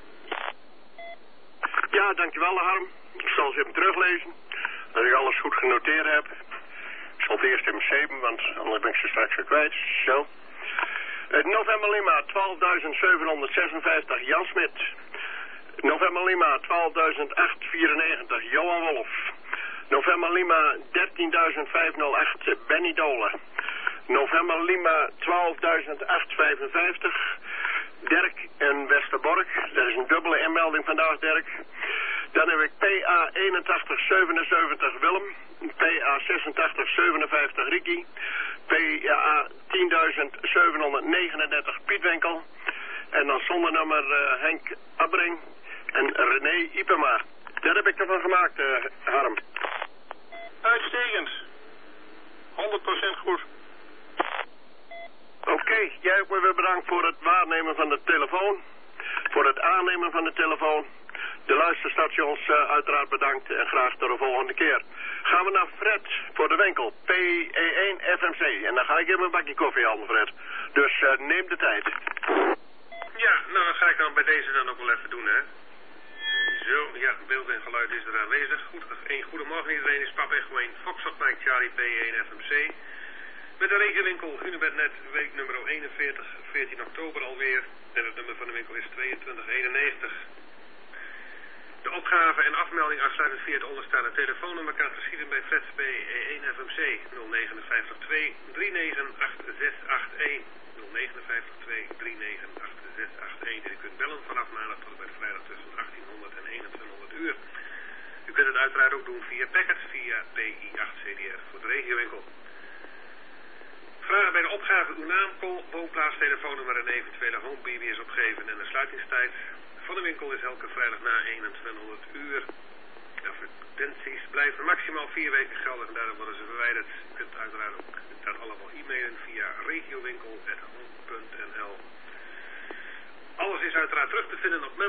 Speaker 1: Ja, dankjewel Harm. Ik zal ze even teruglezen. Als ik alles goed genoteerd heb. Ik zal het eerst even zeven, want anders ben ik ze straks weer kwijt. Zo. November Lima 12.756 Jan Smit. November Lima 12.894 Johan Wolf. November Lima 13.508 Benny Dolen. November Lima 12.855 Dirk in Westerbork. Dat is een dubbele inmelding vandaag, Dirk. Dan heb ik PA 8177 Willem. PA 8657 Ricky. PA 10.739 Piet Winkel. En dan zonder nummer Henk Abbring en René Ipema. Dat heb ik ervan gemaakt, Harm.
Speaker 3: Uitstekend. 100% goed.
Speaker 1: Oké, jij ook weer bedankt voor het waarnemen van de telefoon. Voor het aannemen van de telefoon. De luisterstations uiteraard bedankt en graag tot de volgende keer. Gaan we naar Fred voor de winkel. PE1 FMC. En dan ga ik even een bakje koffie halen, Fred. Dus neem de tijd.
Speaker 6: Ja, nou dat ga ik dan bij deze dan ook wel even doen, hè. Zo, ja, beeld en geluid is er aanwezig. Goed, goedemorgen iedereen, is Pap Echo 1, Foxtrot Mike Charlie PE1 FMC. Met de regenwinkel Hunebednet, week nummer 41, 14 oktober alweer. En het nummer van de winkel is 2291. De opgave en afmelding afsluitend via het onderstaande telefoonnummer kan geschieden bij Fred PE1 FMC 059 398681. 059 398681. En u kunt bellen vanaf maandag tot en met vrijdag tussen 1800 en 2100 uur. U kunt het uiteraard ook doen via Packet, via PI8CDR voor de regiowinkel. Vragen bij de opgave uw naam, woonplaats, telefoonnummer en eventuele home BBS opgeven en de sluitingstijd van de winkel is elke vrijdag na 2100 uur. Advertenties blijven maximaal 4 weken geldig en daardoor worden ze verwijderd. U kunt uiteraard ook dat allemaal e-mailen via regiowinkel@home.nl. Alles is uiteraard terug te vinden op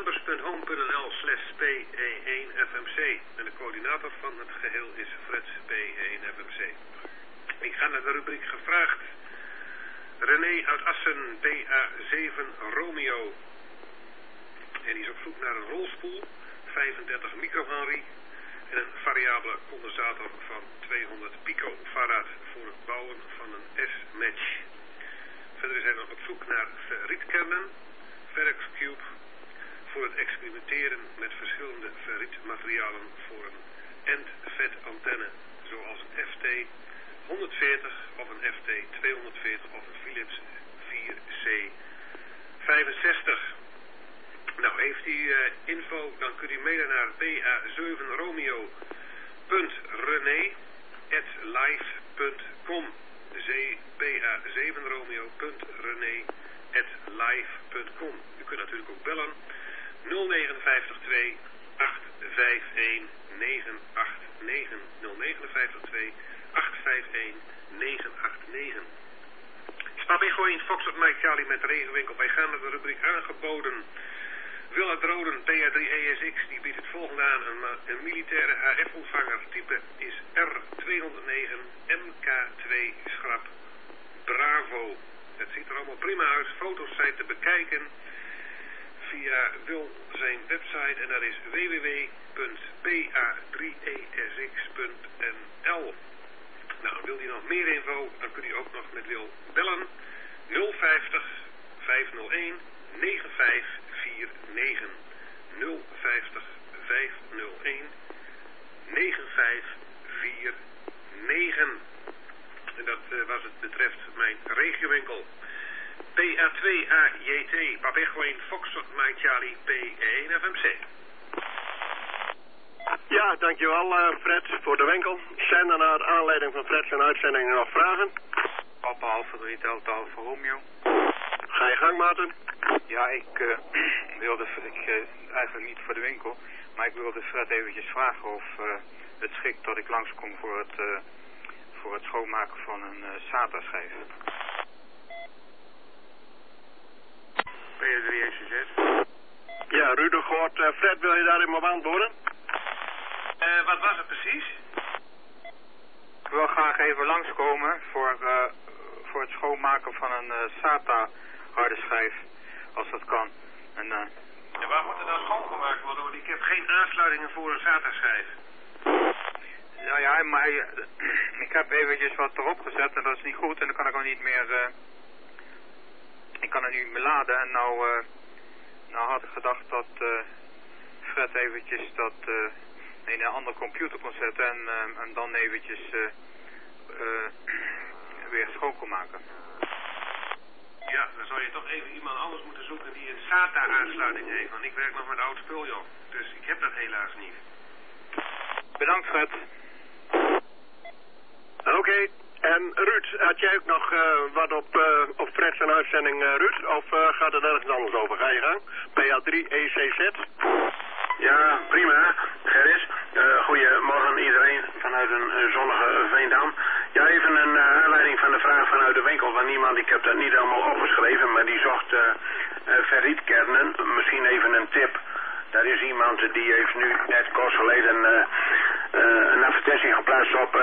Speaker 6: members.home.nl/PE1FMC. En de coördinator van het geheel is Fred PE1FMC. Ik ga naar de rubriek gevraagd. René uit Assen, PA7 Romeo. En die is op zoek naar een rolspoel, 35 microhenry en een variabele condensator van 200 picofarad voor het bouwen van een S-match. Verder is hij nog op zoek naar ferrietkernen, FerrixCube, voor het experimenteren met verschillende ferrietmaterialen voor een end-fed antenne, zoals een FT 140 of een FT 240 of een Philips 4C 65. Nou, heeft u info, dan kunt u mailen naar pa7romeo.rene@live.com. pa7romeo.rene@live.com. U kunt natuurlijk ook bellen 059 851 989 059 851 989. Stap in gooien, Foxtrot Mike Charlie met de regenwinkel. Wij gaan naar de rubriek aangeboden. Willard Roden, PA3ESX, die biedt het volgende aan. Een militaire HF-ontvanger. Type is R209 MK2 schrap Bravo. Het ziet er allemaal prima uit. Foto's zijn te bekijken via Wil zijn website. En dat is www.pa3esx.nl. Nou, wil u nog meer info, dan kunt u ook nog met Wil bellen. 050 501 9549. 050 501 9549. En dat was het betreft mijn regiowinkel. PA2AJT, Pap 1 Foxtrot Mike Charlie, P1 FMC.
Speaker 1: Ja, dankjewel Fred voor de winkel. Zijn er naar aanleiding van Fred zijn uitzendingen nog vragen?
Speaker 3: Papa Alfa 3 Delta Alfa Romeo.
Speaker 1: Ga je gang, Maarten.
Speaker 3: Ja, ik wilde eigenlijk niet voor de winkel, maar ik wilde Fred eventjes vragen of het schikt dat ik langskom voor het schoonmaken van een SATA-schijf.
Speaker 1: PA3ECZ. Ja, Ruud gehoord. Fred, wil je daarin op antwoorden?
Speaker 6: Wat was het precies?
Speaker 3: Ik wil graag even langskomen voor het schoonmaken van een SATA harde schijf, als dat kan. En
Speaker 6: waar moet er dan schoongemaakt worden? Want ik heb geen aansluitingen voor een SATA-schijf.
Speaker 3: Nou ja, maar ik heb eventjes wat erop gezet en dat is niet goed en dan kan ik ook niet meer... ik kan het niet meer laden en nou had ik gedacht dat Fred eventjes dat in een andere computer kon zetten en dan eventjes weer schoon kon maken.
Speaker 6: Ja, dan zou je toch even iemand anders moeten zoeken die een SATA-aansluiting heeft, want ik werk nog met oud spul, joh. Dus ik heb dat helaas niet.
Speaker 3: Bedankt, Fred.
Speaker 1: Oké. En Ruud, had jij ook nog wat op Fred zijn uitzending, Ruud? Of gaat het ergens anders over? Ga je gang? PA3ECZ?
Speaker 7: Ja, prima. Gerrit. Goedemorgen iedereen vanuit een zonnige Veendam. Ja, even een aanleiding van de vraag vanuit de winkel van iemand. Ik heb dat niet allemaal opgeschreven, maar die zocht ferrietkernen. Misschien even een tip. Daar is iemand die heeft nu net kort geleden een advertentie geplaatst op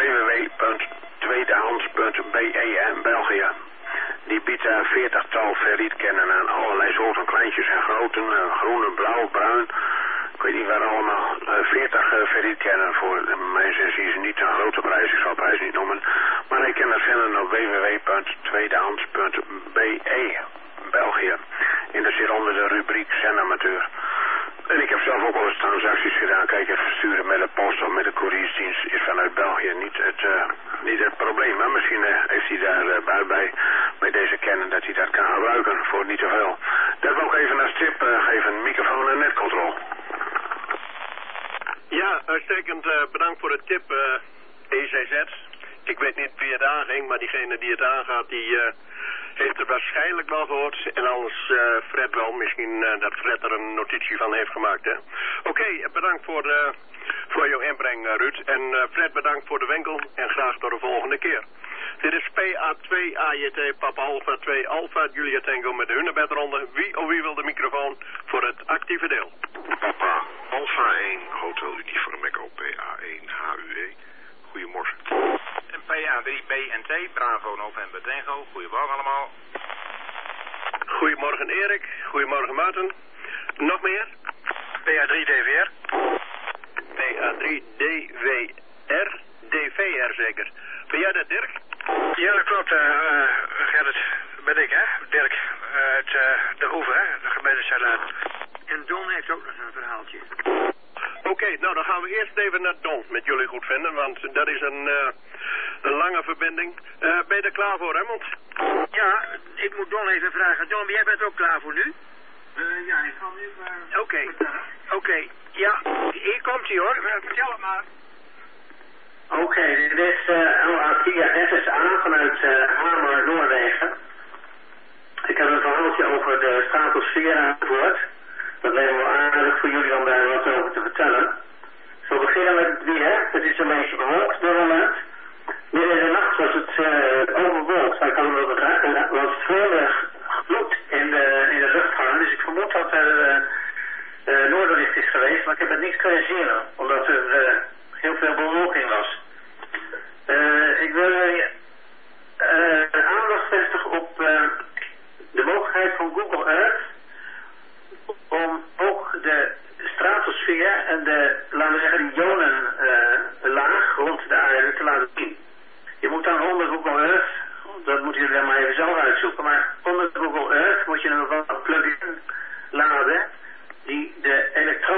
Speaker 7: www.tweedehands.be in België. Die biedt daar 40-tal ferrietkernen aan, allerlei soorten, kleintjes en grote, groene, blauw, bruin. Ik weet niet waar allemaal, 40 ferrietkernen voor. Mijn zin is niet een grote prijs, ik zal de prijs niet noemen. Maar ik kan dat vinden op www.tweedehands.be België. En dat zit onder de rubriek zendamateur. En ik heb zelf ook wel eens transacties gedaan. Kijk, het versturen met de post of met de couriersdienst is vanuit België niet het probleem. Maar misschien heeft hij daar bij deze kennen dat hij dat kan gebruiken voor niet te veel. Dat wil ik even als tip geven. Microfoon en netcontrole.
Speaker 1: Ja, uitstekend. Bedankt voor de tip, ECZ. Ik weet niet wie het aanging, maar diegene die het aangaat, die heeft het waarschijnlijk wel gehoord. En anders Fred wel. Misschien dat Fred er een notitie van heeft gemaakt, hè. Oké, bedankt voor jouw inbreng, Ruud. En Fred, bedankt voor de winkel. En graag tot de volgende keer. Dit is PA2 AJT Papa Alpha 2 Alpha Julia Tango met de hunebedronde. Wie wil de microfoon voor het actieve deel?
Speaker 6: Papa Alpha 1 Hotel Uniform Echo PA1 HUE. Goedemorgen.
Speaker 8: En PA3 BNT Bravo November Tango. Goedemorgen allemaal.
Speaker 1: Goedemorgen Erik. Goedemorgen Maarten. Nog meer?
Speaker 4: PA3 DVR.
Speaker 1: PA3 DVR. DVR zeker. Ben jij dat, Dirk?
Speaker 4: Ja, dat klopt, Gerrit. Ben ik, hè? Dirk. Uit de Hoeve, hè? De gemeente Zuidlaan. En Don heeft ook nog een verhaaltje.
Speaker 1: Oké, nou dan gaan we eerst even naar Don, met jullie goed vinden, want dat is een lange verbinding. Ben je er klaar voor, Raymond?
Speaker 4: Ja, ik moet Don even vragen. Don, jij bent ook klaar voor nu? Ja, ik kan nu maar... Oké. Ja, hier komt hij hoor. Vertel het maar.
Speaker 9: Oké, dit is LA4 SSA vanuit Hamer, Noorwegen. Ik heb een verhaaltje over de stratosfeer aangevoerd. Dat lijkt me wel aardig voor jullie om daar wat over te vertellen. Zo beginnen met het weer. Het is een beetje bewolkt op dit moment. Midden in de nacht was het overwolkt. Ik had hem wel begrepen. Er was veel gloed in de luchtgang. Dus ik vermoed dat er noorderlicht is geweest. Maar ik heb het niet kunnen zien. Omdat er heel veel bewolking was. Ik wil aandacht vestigen op de mogelijkheid van Google Earth om ook de stratosfeer en de, laten we zeggen, die ionenlaag rond de aarde te laten zien. Je moet dan onder Google Earth, dat moeten jullie dan maar even zelf uitzoeken, maar onder Google Earth moet je een bepaalde plugin laden die de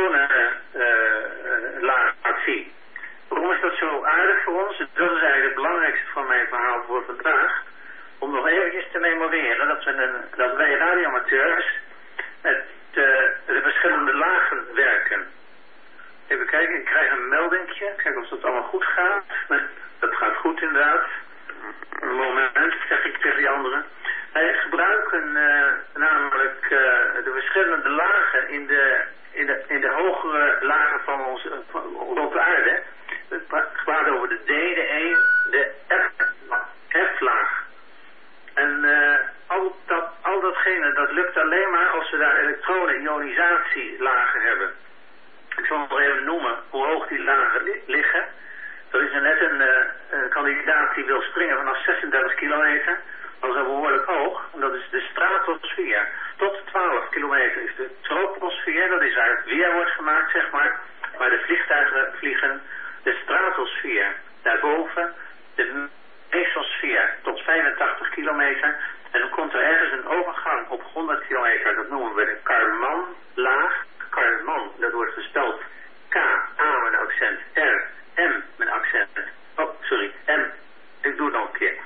Speaker 9: elektronenlaag laat zien. Waarom is dat zo aardig voor ons? Dat is eigenlijk het belangrijkste van mijn verhaal voor vandaag. Om nog eventjes te memoreren dat wij radioamateurs met de verschillende lagen werken. Even kijken, ik krijg een meldingje. Kijk of dat allemaal goed gaat. Dat gaat goed inderdaad. Een moment, zeg ik tegen die anderen. Wij gebruiken namelijk de verschillende lagen in de hogere lagen van ons rond de aarde. Het gaat over de D, de E, de F-laag. En al datgene, dat lukt alleen maar als we daar elektronen-ionisatielagen hebben. Ik zal nog even noemen hoe hoog die lagen liggen. Er is er net een kandidaat die wil springen vanaf 36 kilometer. Dat is behoorlijk hoog. En dat is de stratosfeer. Tot 12 kilometer is de troposfeer. Dat is waar het weer wordt gemaakt, zeg maar. Waar de vliegtuigen vliegen. De stratosfeer. Daarboven de mesosfeer tot 85 kilometer. En dan komt er ergens een overgang op 100 kilometer. Dat noemen we de Kármán-laag. Kármán, dat wordt gespeld K-A met accent, R-M met accent. Oh, sorry, M. Ik doe het nog een keer.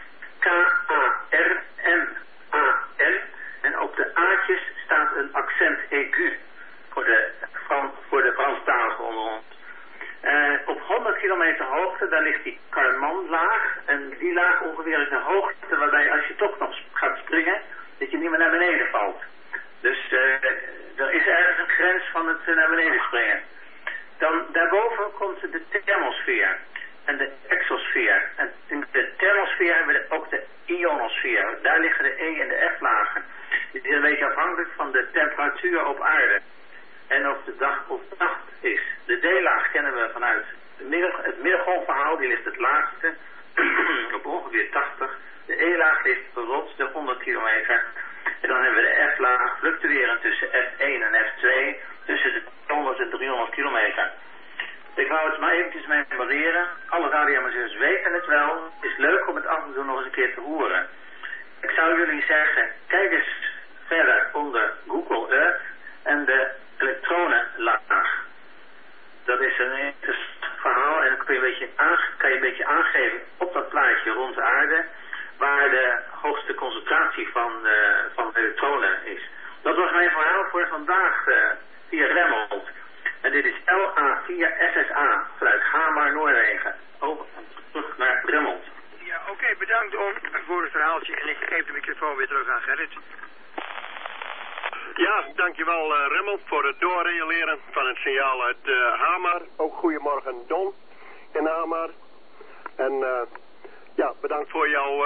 Speaker 9: K-A-R-M-A-L. En op de A'tjes staat een accent aigu. Voor de Franstaligen onder ons. Op 100 kilometer hoogte, daar ligt die Kármán-laag. En die laag ongeveer is een hoogte waarbij als je toch nog gaat springen, dat je niet meer naar beneden valt. Dus er is ergens een grens van het naar beneden springen. Dan daarboven komt de thermosfeer. en de exosfeer. En in de thermosfeer hebben we ook de ionosfeer. Daar liggen de E- en de F-lagen. Dit is een beetje afhankelijk van de temperatuur op aarde. En of de dag of nacht is. De D-laag kennen we vanuit het middengolfverhaal, die ligt het laagste op ongeveer 80. De E-laag ligt rond de 100 kilometer. En dan hebben we de F-laag fluctuerend tussen F1 en F2, tussen de 200 en 300 kilometer. Ik wou het maar eventjes memoreren. Alle radioamateurs weten het wel. Het is leuk om het af en toe nog eens een keer te horen. Ik zou jullie zeggen, kijk eens verder onder Google Earth en de elektronenlaag. Dat is een interessant verhaal en dan kan je een beetje aangeven op dat plaatje rond de aarde waar de hoogste concentratie van elektronen is. Dat was mijn verhaal voor vandaag via Remmold. En dit is LA4SSA vanuit Hamar, Noorwegen. Over terug naar Remmold.
Speaker 4: Ja, oké, bedankt Don voor het verhaaltje en ik geef de microfoon weer terug aan Gerrit.
Speaker 1: Ja, dankjewel Remmel voor het doorrealeren van het signaal uit Hamar. Ook goedemorgen Don in Hamar. En ja, bedankt voor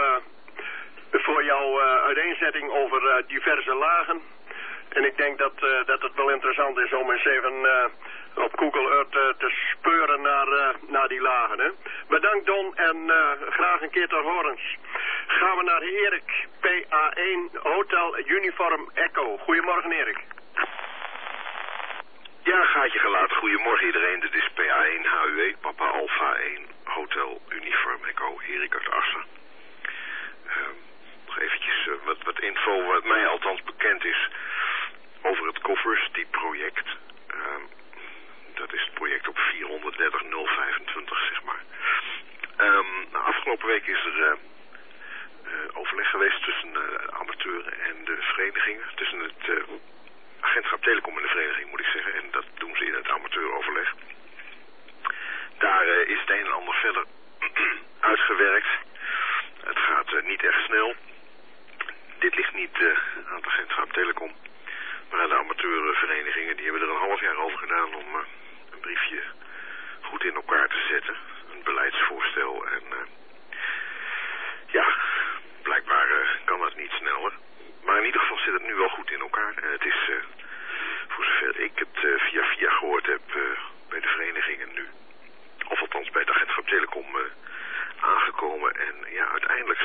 Speaker 1: jouw uiteenzetting over diverse lagen. En ik denk dat het wel interessant is om eens even op Google Earth te speuren naar die lagen. Hè. Bedankt Don en graag een keer tot horens. Gaan we naar Erik, PA1 Hotel Uniform Echo. Goedemorgen Erik.
Speaker 10: Ja, gaatje gelaten. Goedemorgen iedereen. Dit is PA1 HUE, Papa Alpha 1 Hotel Uniform Echo, Erik uit Assen. Nog eventjes wat info wat mij althans bekend is over het Coversity project. Dat is het project op 430.025, zeg maar. Afgelopen week is er overleg geweest tussen de amateuren en de verenigingen. Tussen het agentschap Telecom en de vereniging, moet ik zeggen. En dat doen ze in het amateuroverleg. Daar is het een en ander verder uitgewerkt. Het gaat niet erg snel. Dit ligt niet aan het agentschap Telecom. Maar de amateurverenigingen die hebben er een half jaar over gedaan om een briefje goed in elkaar te zetten. Een beleidsvoorstel en ja, blijkbaar kan dat niet sneller. Maar in ieder geval zit het nu wel goed in elkaar. En het is, voor zover ik het via gehoord heb, bij de verenigingen nu, of althans bij het agentschap Telecom, aangekomen. En ja, uiteindelijk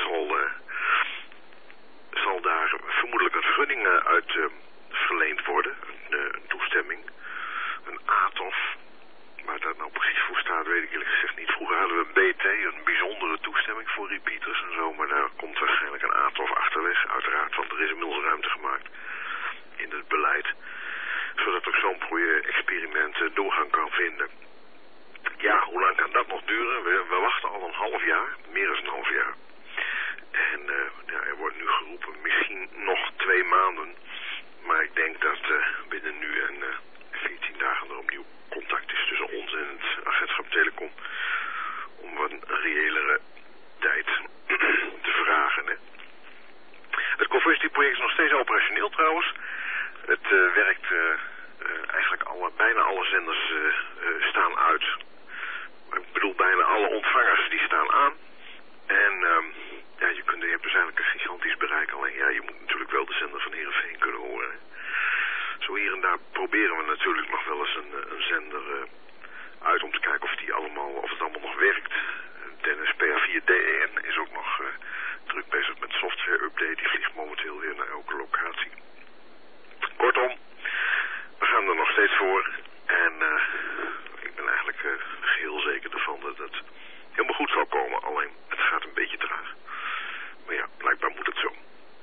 Speaker 10: zal daar vermoedelijk een vergunning uit verleend worden. Een toestemming. Een ATOF. Maar dat nou precies voor staat, weet ik eerlijk gezegd niet. Vroeger hadden we een BT, een bijzondere toestemming voor repeaters en zo. Maar daar komt waarschijnlijk een ATOF achterweg, uiteraard. Want er is inmiddels ruimte gemaakt in het beleid. Zodat ook zo'n experiment doorgang kan vinden. Ja, hoe lang kan dat nog duren? We wachten al een half jaar. Meer dan een half jaar. En ja, er wordt nu geroepen misschien nog 2 maanden. Maar ik denk dat binnen nu en 14 dagen er opnieuw contact is tussen ons en het agentschap Telecom. Om een reëlere tijd te vragen. Hè. Het Coversity-project is nog steeds operationeel trouwens. Het werkt eigenlijk bijna alle zenders staan uit. Ik bedoel, bijna alle ontvangers die staan aan. En ja, je hebt dus eigenlijk een gigantisch bereik. Alleen ja, je moet natuurlijk wel de zender van Heerenveen kunnen horen. Hè. Zo hier en daar proberen we natuurlijk nog wel eens een zender uit om te kijken of het allemaal nog werkt. Dennis PA4DEN is ook nog druk bezig met software update. Die vliegt momenteel weer naar elke locatie. Kortom, we gaan er nog steeds voor. En ik ben eigenlijk geheel zeker ervan dat het helemaal goed zal komen. Alleen, het gaat een beetje traag. Maar ja, blijkbaar moet het zo.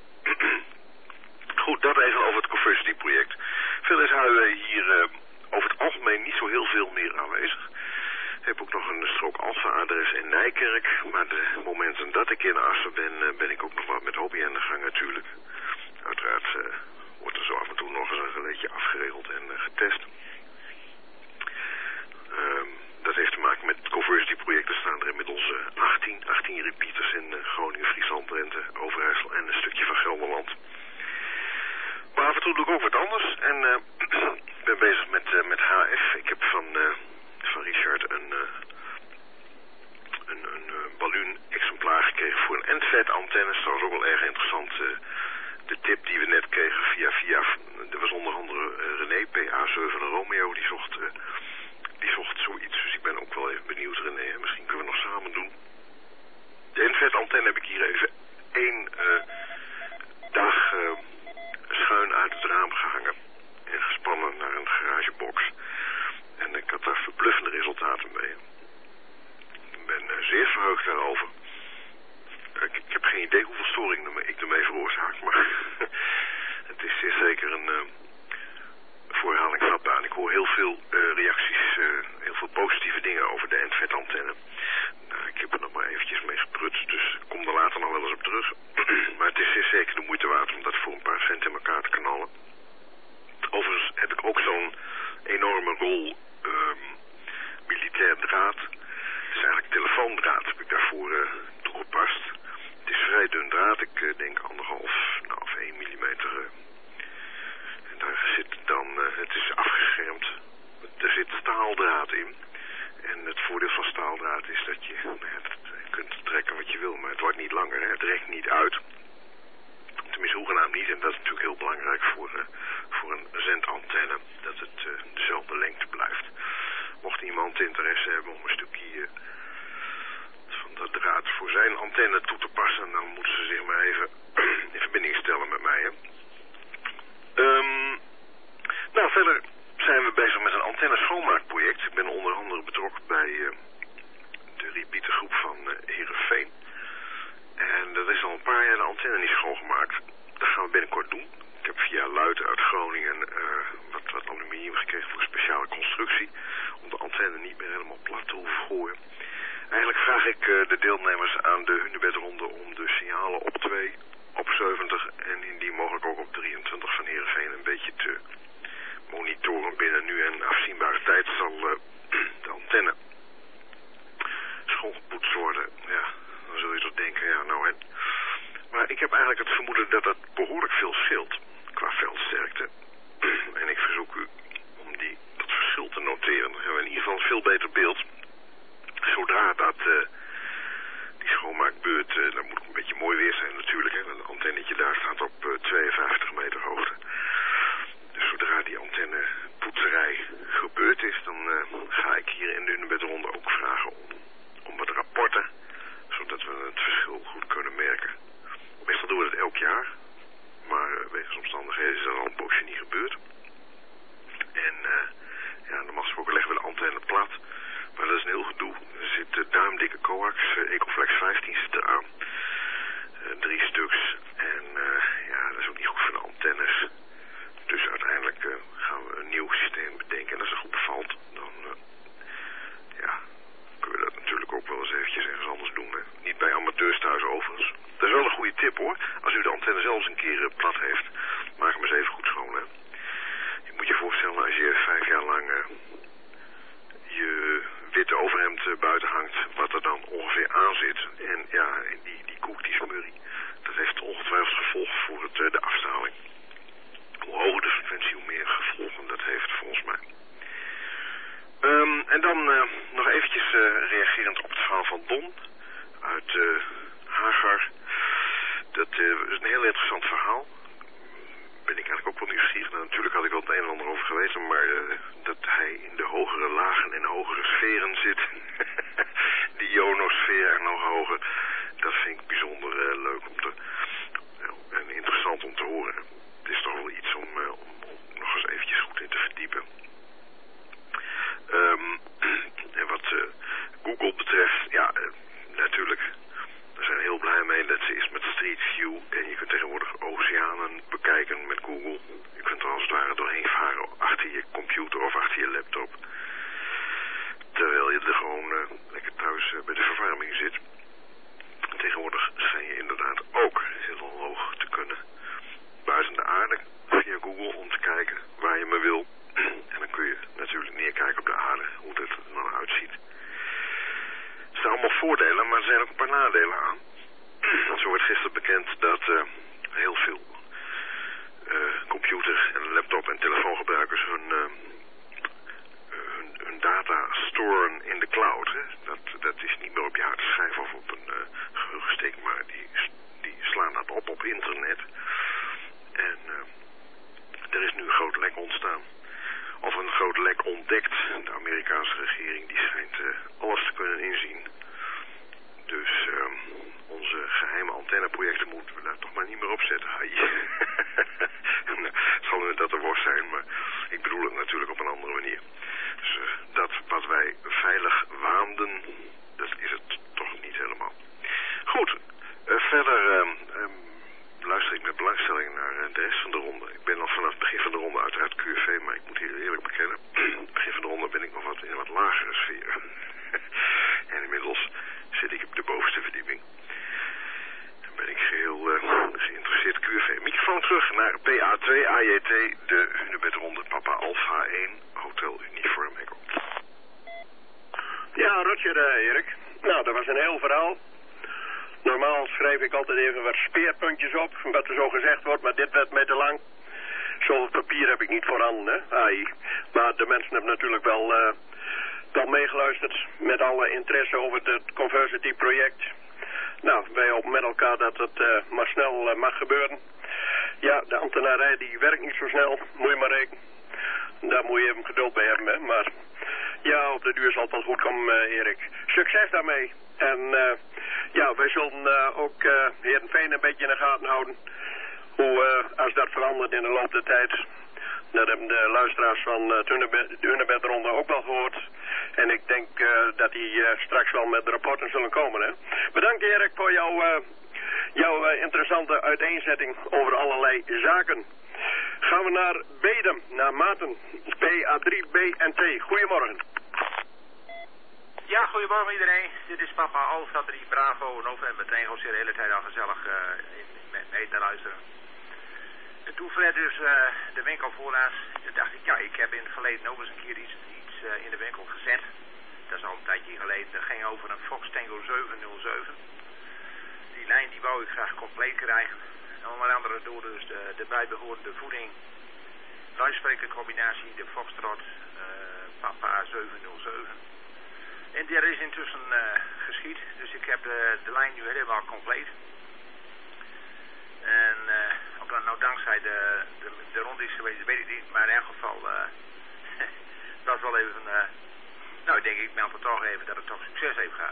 Speaker 10: Goed, dat even over het Coversity project. Verder is HUE hier over het algemeen niet zo heel veel meer aanwezig. Ik heb ook nog een strook alfa-adres in Nijkerk. Maar de momenten dat ik in Assen ben ik ook nog wat met hobby aan de gang natuurlijk. Uiteraard wordt er zo af en toe nog eens een geleedje afgeregeld en getest. Dat heeft te maken met het Coversity project. Er staan er inmiddels 18 repeaters in Groningen, Friesland, Drenthe, Overijssel en een stukje van Gelderland. Maar af en toe doe ik ook wat anders. En ik ben bezig met HF. Ik heb van Richard balloon-exemplaar gekregen voor een NFET-antenne. Dat is trouwens ook wel erg interessant. De tip die we net kregen via er was onder andere René, PA7 Romeo, die zocht zoiets. Dus ik ben ook wel even benieuwd, René. Misschien kunnen we nog samen doen. De NFET-antenne heb ik hier even 1 dag schuin uit het raam gehangen. En gespannen naar een garagebox. En ik had daar verbluffende resultaten mee. Ik ben zeer verheugd daarover. Ik heb geen idee hoeveel storingen ik ermee veroorzaak, maar het is zeer zeker een voor herhaling vatbaar. Ik hoor heel veel reacties, heel veel positieve dingen over de NFET-antenne. Nou, ik heb er nog maar eventjes mee geprutst, dus ik kom er later nog wel eens op terug. Maar het is zeer zeker de moeite waard om dat voor een paar cent in elkaar te knallen. Overigens heb ik ook zo'n enorme rol militair draad. Het is eigenlijk telefoondraad, heb ik daarvoor toegepast. Het is vrij dun draad, ik denk 1,5 of 1 millimeter. En daar zit dan, het is afgeschermd. Er zit staaldraad in. En het voordeel van staaldraad is dat je kunt trekken wat je wil, maar het wordt niet langer. Hè? Het rekt niet uit. Tenminste, hoegenaamd niet. En dat is natuurlijk heel belangrijk voor een zendantenne. Dat het dezelfde lengte blijft. Mocht iemand interesse hebben om een stukje van dat draad voor zijn antenne toe te passen, dan moeten ze zich maar even in verbinding stellen met mij. Hè? Nou, verder zijn we bezig met een antenne-schoonmaakproject. Ik ben onder andere betrokken bij de repeatergroep van Heerenveen. En dat is al een paar jaar de antenne niet schoongemaakt. Dat gaan we binnenkort doen. Ik heb via Luiten uit Groningen wat aluminium gekregen voor een speciale constructie. Om de antenne niet meer helemaal plat te hoeven gooien. Eigenlijk vraag ik de deelnemers aan de Hunebedronde om de signalen op 2, op 70 en indien mogelijk ook op 23 van Heerenveen een beetje te monitoren. Binnen nu en afzienbare tijd zal de antenne schoongepoetst worden. Ja, dan zul je toch denken, ja nou hè. Maar ik heb eigenlijk het vermoeden dat dat behoorlijk veel scheelt qua veldsterkte. En ik verzoek u om dat verschil te noteren. Dan hebben we in ieder geval een veel beter beeld. Zodra dat die schoonmaakbeurt, dat moet ook een beetje mooi weer zijn natuurlijk. Hè. Een antennetje daar staat op 52 meter hoogte. Dus zodra die antennepoetserij gebeurd is, dan ga ik hier in de Hunebedronde ook vragen om wat rapporten. Zodat we het verschil goed kunnen merken. Meestal doen we dat elk jaar. Maar wegens omstandigheden is dat al een poosje niet gebeurd. En ja, normaal gesproken leggen we de antenne plat. Maar dat is een heel gedoe. Er zit duimdikke coax, Ecoflex 15 zit eraan. 3 stuks. En ja, dat is ook niet goed voor de antennes. Dus uiteindelijk gaan we een nieuw systeem bedenken. En als het goed bevalt, dan ja, kunnen we dat natuurlijk ook wel eens eventjes ergens anders doen. Hè. Niet bij amateurs thuis overigens. Dat is wel een goede tip hoor. Als u de antenne zelfs een keer plat heeft, maak hem eens even goed schoon. Hè. Je moet je voorstellen als je 5 jaar lang je witte overhemd buiten hangt, wat er dan ongeveer aan zit. En ja, die koek, die smurrie, dat heeft ongetwijfeld gevolg voor de afstraling. Hoe hoger de frequentie, hoe meer gevolgen dat heeft volgens mij. En dan nog eventjes reagerend op het verhaal van Don uit Hagar. Dat is een heel interessant verhaal. Ben ik eigenlijk ook wel nieuwsgierig. Nou, natuurlijk had ik wel het een en ander over geweten, maar dat hij in de hogere lagen en hogere sferen zit. Die ionosfeer en nog hoger. Dat vind ik bijzonder leuk en interessant om te horen. Het is toch wel iets om nog eens eventjes goed in te verdiepen. En wat Google betreft, ja, natuurlijk, we zijn heel blij mee dat ze is met Street View. En je kunt tegenwoordig oceanen bekijken met Google. Je kunt er als het ware doorheen varen achter je computer of achter je laptop. Terwijl je er gewoon lekker thuis bij de verwarming zit. Tegenwoordig schijn je inderdaad ook heel hoog te kunnen buiten de aarde via Google om te kijken waar je maar wil. En dan kun je natuurlijk neerkijken op de aarde, hoe dat er dan uitziet. Er zijn allemaal voordelen, maar er zijn ook een paar nadelen aan. Zo werd gisteren bekend dat heel veel computer- en laptop- en telefoongebruikers hun data storen in de cloud. Hè. Dat is niet meer op je harde groot lek ontstaan. Of een groot lek ontdekt. De Amerikaanse regering die schijnt alles te kunnen inzien. Dus onze geheime antenneprojecten moeten we daar toch maar niet meer op zetten. Het zal inderdaad een worst zijn, maar ik bedoel het natuurlijk op een andere manier. Dus dat wat wij veilig waanden, dat is het toch niet helemaal. Goed, verder luister ik met belangstelling naar de rest van de ronde. Ik ben al vanaf het begin van de ronde uiteraard QFV, maar ik moet hier eerlijk bekennen, het begin van de ronde ben ik nog wat in een wat lagere sfeer. En inmiddels zit ik op de bovenste verdieping. Dan ben ik geheel geïnteresseerd QFV. Microfoon terug naar PA2 AJT, de Hunebedronde Papa Alpha 1, Hotel Uniform Echo.
Speaker 1: Ja, Roger, Erik. Nou, dat was een heel verhaal. Normaal schrijf ik altijd even wat speerpuntjes op, wat er zo gezegd wordt, maar dit werd mij te lang. Zoveel papier heb ik niet voorhanden, hè. Maar de mensen hebben natuurlijk wel meegeluisterd met alle interesse over het Conversity project. Nou, wij hopen met elkaar dat het maar snel mag gebeuren. Ja, de ambtenarij die werkt niet zo snel, moet je maar rekenen. Daar moet je even geduld bij hebben, hè. Maar ja, op de duur zal het wel goed komen, Erik. Succes daarmee. En ja, wij zullen ook Heerenveen een beetje in de gaten houden. Hoe, als dat verandert in de loop der tijd. Dat hebben de luisteraars van de Hunebedronde ook wel gehoord. En ik denk dat die straks wel met rapporten zullen komen, hè. Bedankt, Erik, voor jouw interessante uiteenzetting over allerlei zaken. Gaan we naar Bedum, naar Maarten. PA3, B en T. Goedemorgen.
Speaker 8: Ja, goedemorgen iedereen. Dit is Papa Alpha 3 Bravo November Tango. Zit de hele tijd al gezellig mee te luisteren. En toen Fred dus de winkel voorlaat, toen dacht ik, ja, ik heb in het verleden ook eens een keer iets in de winkel gezet. Dat is al een tijdje geleden. Dat ging over een Fox Tango 707. Die lijn die wou ik graag compleet krijgen. En onder andere door dus de bijbehorende voeding, luidsprekercombinatie, de Foxtrot Papa 707. En daar is intussen geschied, dus ik heb de lijn nu helemaal compleet. En of dat nou dankzij de ronde is geweest, weet ik niet, maar in elk geval, dat is wel even, nou ik denk ik meld het toch even dat het toch succes heeft gehad.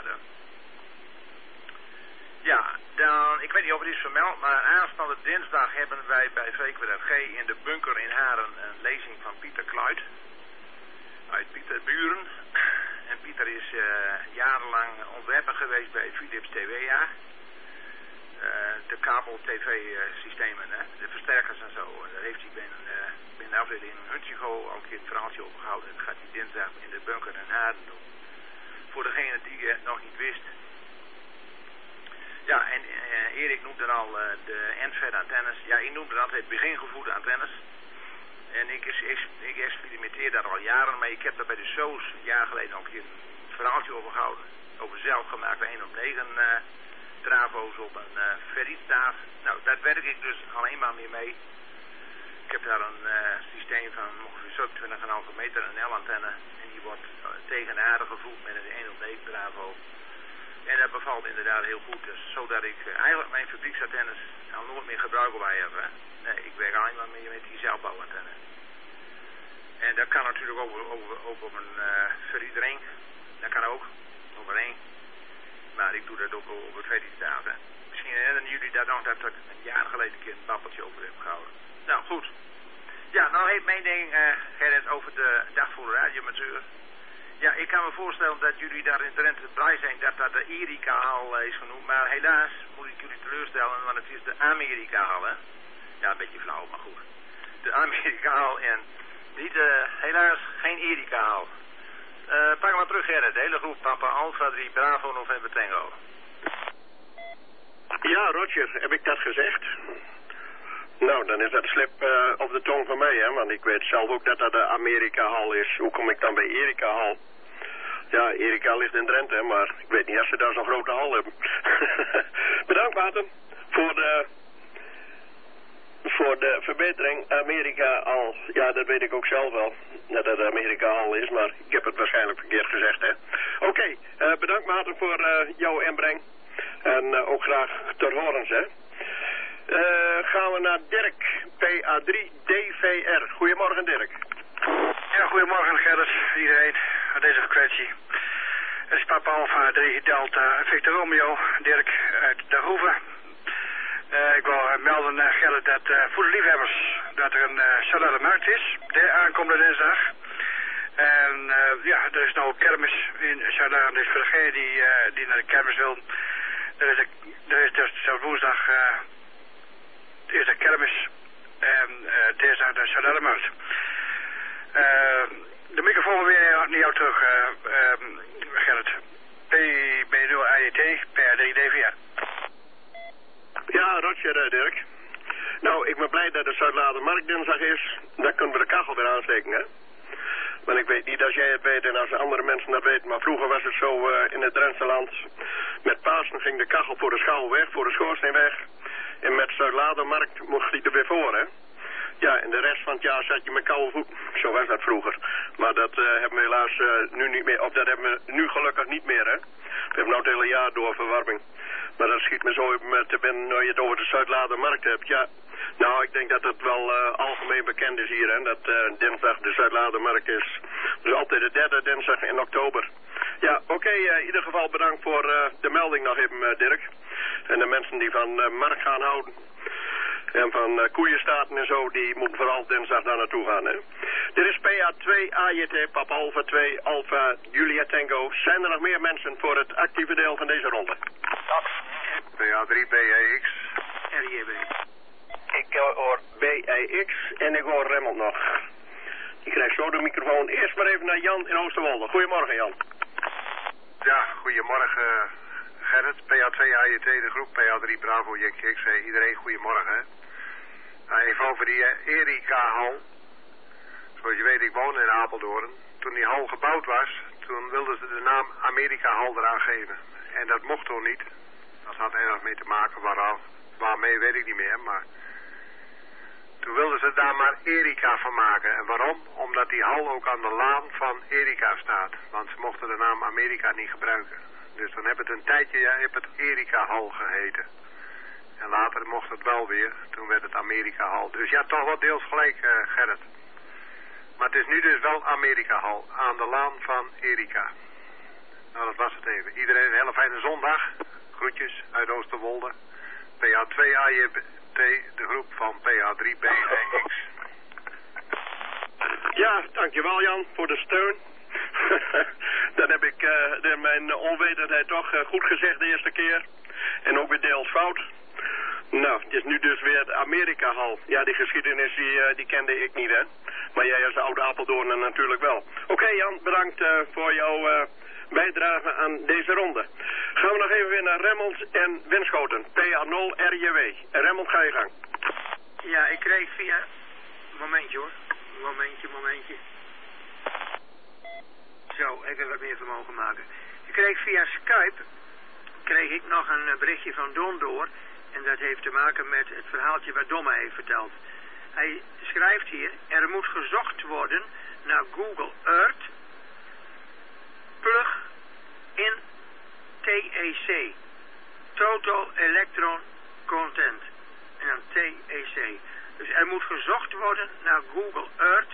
Speaker 8: Ja, dan, ik weet niet of het is vermeld, maar aanstaande dinsdag hebben wij bij VQRG in de bunker in Haren een lezing van Pieter Kluit uit Pieterburen. En Pieter is jarenlang ontwerper geweest bij Philips TWA. De kabel-tv-systemen, de versterkers en zo. Daar heeft hij binnen de afdeling in Huntigo al een keer het verhaaltje over gehouden. Dat gaat hij dinsdag in de bunker in Haren doen. Voor degene die het nog niet wist. Ja, en Erik noemde al de NFED-antennes. Ja, ik noemde dat het begingevoerde antennes. En ik experimenteer daar al jaren mee. Ik heb daar bij de SOS een jaar geleden nog een keer een verhaaltje over gehouden. Over zelfgemaakte 1 op 9 travo's op een ferrietstaaf. Nou, daar werk ik dus alleen maar meer mee. Ik heb daar een systeem van ongeveer 27,5 meter, een L-antenne. En die wordt tegen de aarde gevoed met een 1 op 9 travo. En dat bevalt inderdaad heel goed. Dus zodat ik eigenlijk mijn fabrieksantennes al nooit meer gebruik bij heb. Hè. Nee, ik werk alleen maar meer met die zelfbouwantenne. En dat kan natuurlijk ook op een ferrietring. Dat kan ook, over 1. Maar ik doe dat ook op het ferrietstaaf. Misschien herinneren jullie dat nog dat ik een jaar geleden een keer een babbeltje over heb gehouden. Nou, goed. Ja, nou heeft mijn ding, Gerrit, over de dag voor de radioamateur. Ja, ik kan me voorstellen dat jullie daar in Drenthe blij zijn dat dat de Erika-hal is genoemd. Maar helaas moet ik jullie teleurstellen, want het is de Amerika-hal, hè. Ja, een beetje flauw, maar goed. De Amerika-hal en niet, helaas geen Erika-hal. Pak maar terug, Gerrit. De hele groep Papa Alpha 3 Bravo November Tango.
Speaker 1: Ja, Roger, heb ik dat gezegd? Nou, dan is dat slip op de tong van mij, hè, want ik weet zelf ook dat dat de Amerika-hal is. Hoe kom ik dan bij Erika-hal? Ja, Erika ligt in Drenthe, maar ik weet niet of ze daar zo'n grote hal hebben. Bedankt, Maarten, voor de verbetering. Amerika-hal, ja, dat weet ik ook zelf wel, dat het Amerika-hal is, maar ik heb het waarschijnlijk verkeerd gezegd, hè. Oké, bedankt, Maarten, voor jouw inbreng. En ook graag ter horens, hè. Gaan we naar Dirk, PA3 DVR. Goedemorgen Dirk.
Speaker 3: Ja, goedemorgen Gerrit, iedereen aan deze frequentie. Het is Papa Alpha 3 Delta Victor Romeo, Dirk uit de Hoeve. Ik wil melden, Gerrit, dat voor de liefhebbers dat er een Charlottenmarkt is, de aankomende dinsdag. En ja, er is nou een kermis in Charlotte, dus voor degene die naar de kermis wil, er is dus woensdag is de kermis en dinsdag de Charlottenmarkt. De microfoon weer naar jou terug, Gerrit. PB0AET, PR3 DVR.
Speaker 1: Ja, Roger, Dirk. Nou, ik ben blij dat de Zuid-Ladermarkt dinsdag is. Dan kunnen we de kachel weer aansteken, hè? Want ik weet niet als jij het weet en als andere mensen dat weten, maar vroeger was het zo in het Drentse land. Met Pasen ging de kachel voor de schouw weg, voor de schoorsteen weg. En met Zuid-Ladermarkt mocht die er weer voor, hè? Ja, en de rest van het jaar zat je met koude voet. Zo was dat vroeger. Maar dat hebben we helaas nu niet meer, of dat hebben we nu gelukkig niet meer, hè? We hebben nou het hele jaar door verwarming. Maar dat schiet me zo te binnen als je het over de Zuid-Ladermarkt hebt. Ja, nou, ik denk dat het wel algemeen bekend is hier, hè, dat dinsdag de Zuid-Ladermarkt is. Dus altijd de derde dinsdag in oktober. Ja, oké, in ieder geval bedankt voor de melding nog even, Dirk. En de mensen die van markt gaan houden. En van koeienstaten en zo, die moeten vooral dinsdag daar naartoe gaan, hè. Dit is PA2 AJT, Papa Alpha 2, Alpha Julia Tango. Zijn er nog meer mensen voor het actieve deel van deze ronde?
Speaker 6: PA3 BAX.
Speaker 4: RJB.
Speaker 1: Ik hoor BAX en ik hoor Remmelt nog. Ik krijg zo de microfoon. Eerst maar even naar Jan in Oosterwolde. Goedemorgen, Jan.
Speaker 6: Ja, goedemorgen Gerrit. PA2 AJT, de groep PA3 Bravo Yankee X. Iedereen goedemorgen. Nou, even over die Erika-hal. Zoals je weet, ik woon in Apeldoorn. Toen die hal gebouwd was, toen wilden ze de naam Amerika-hal eraan geven. En dat mocht toen niet. Dat had ergens mee te maken, waarmee weet ik niet meer, maar... Toen wilden ze daar maar Erika van maken. En waarom? Omdat die hal ook aan de laan van Erika staat. Want ze mochten de naam Amerika niet gebruiken. Dus dan heb het een tijdje, het Erika-hal geheten. En later mocht het wel weer. Toen werd het Amerika-hal. Dus ja, toch wel deels gelijk, Gerrit. Maar het is nu dus wel Amerika-hal. Aan de laan van Erika. Nou, dat was het even. Iedereen een hele fijne zondag. Groetjes uit Oosterwolde. PA2 AJT, de groep van PA3 BAX.
Speaker 1: Ja, dankjewel Jan voor de steun. Dan heb ik mijn onwetendheid toch goed gezegd de eerste keer. En ook weer deels fout. Nou, het is nu dus weer het Amerika-hal. Ja, die geschiedenis die kende ik niet, hè. Maar jij als oude Apeldoorner natuurlijk wel. Oké, Jan, bedankt voor jouw bijdrage aan deze ronde. Gaan we nog even weer naar Remmels en Winschoten. PA0 RJW. Remmels, ga je gang.
Speaker 4: Ja, ik kreeg via... Momentje hoor. Momentje. Zo, even wat meer vermogen maken. Ik kreeg via Skype... kreeg ik nog een berichtje van Don door... En dat heeft te maken met het verhaaltje wat Don mij heeft verteld. Hij schrijft hier... Er moet gezocht worden naar Google Earth... plug in TEC. Total Electron Content. En dan TEC. Dus er moet gezocht worden naar Google Earth.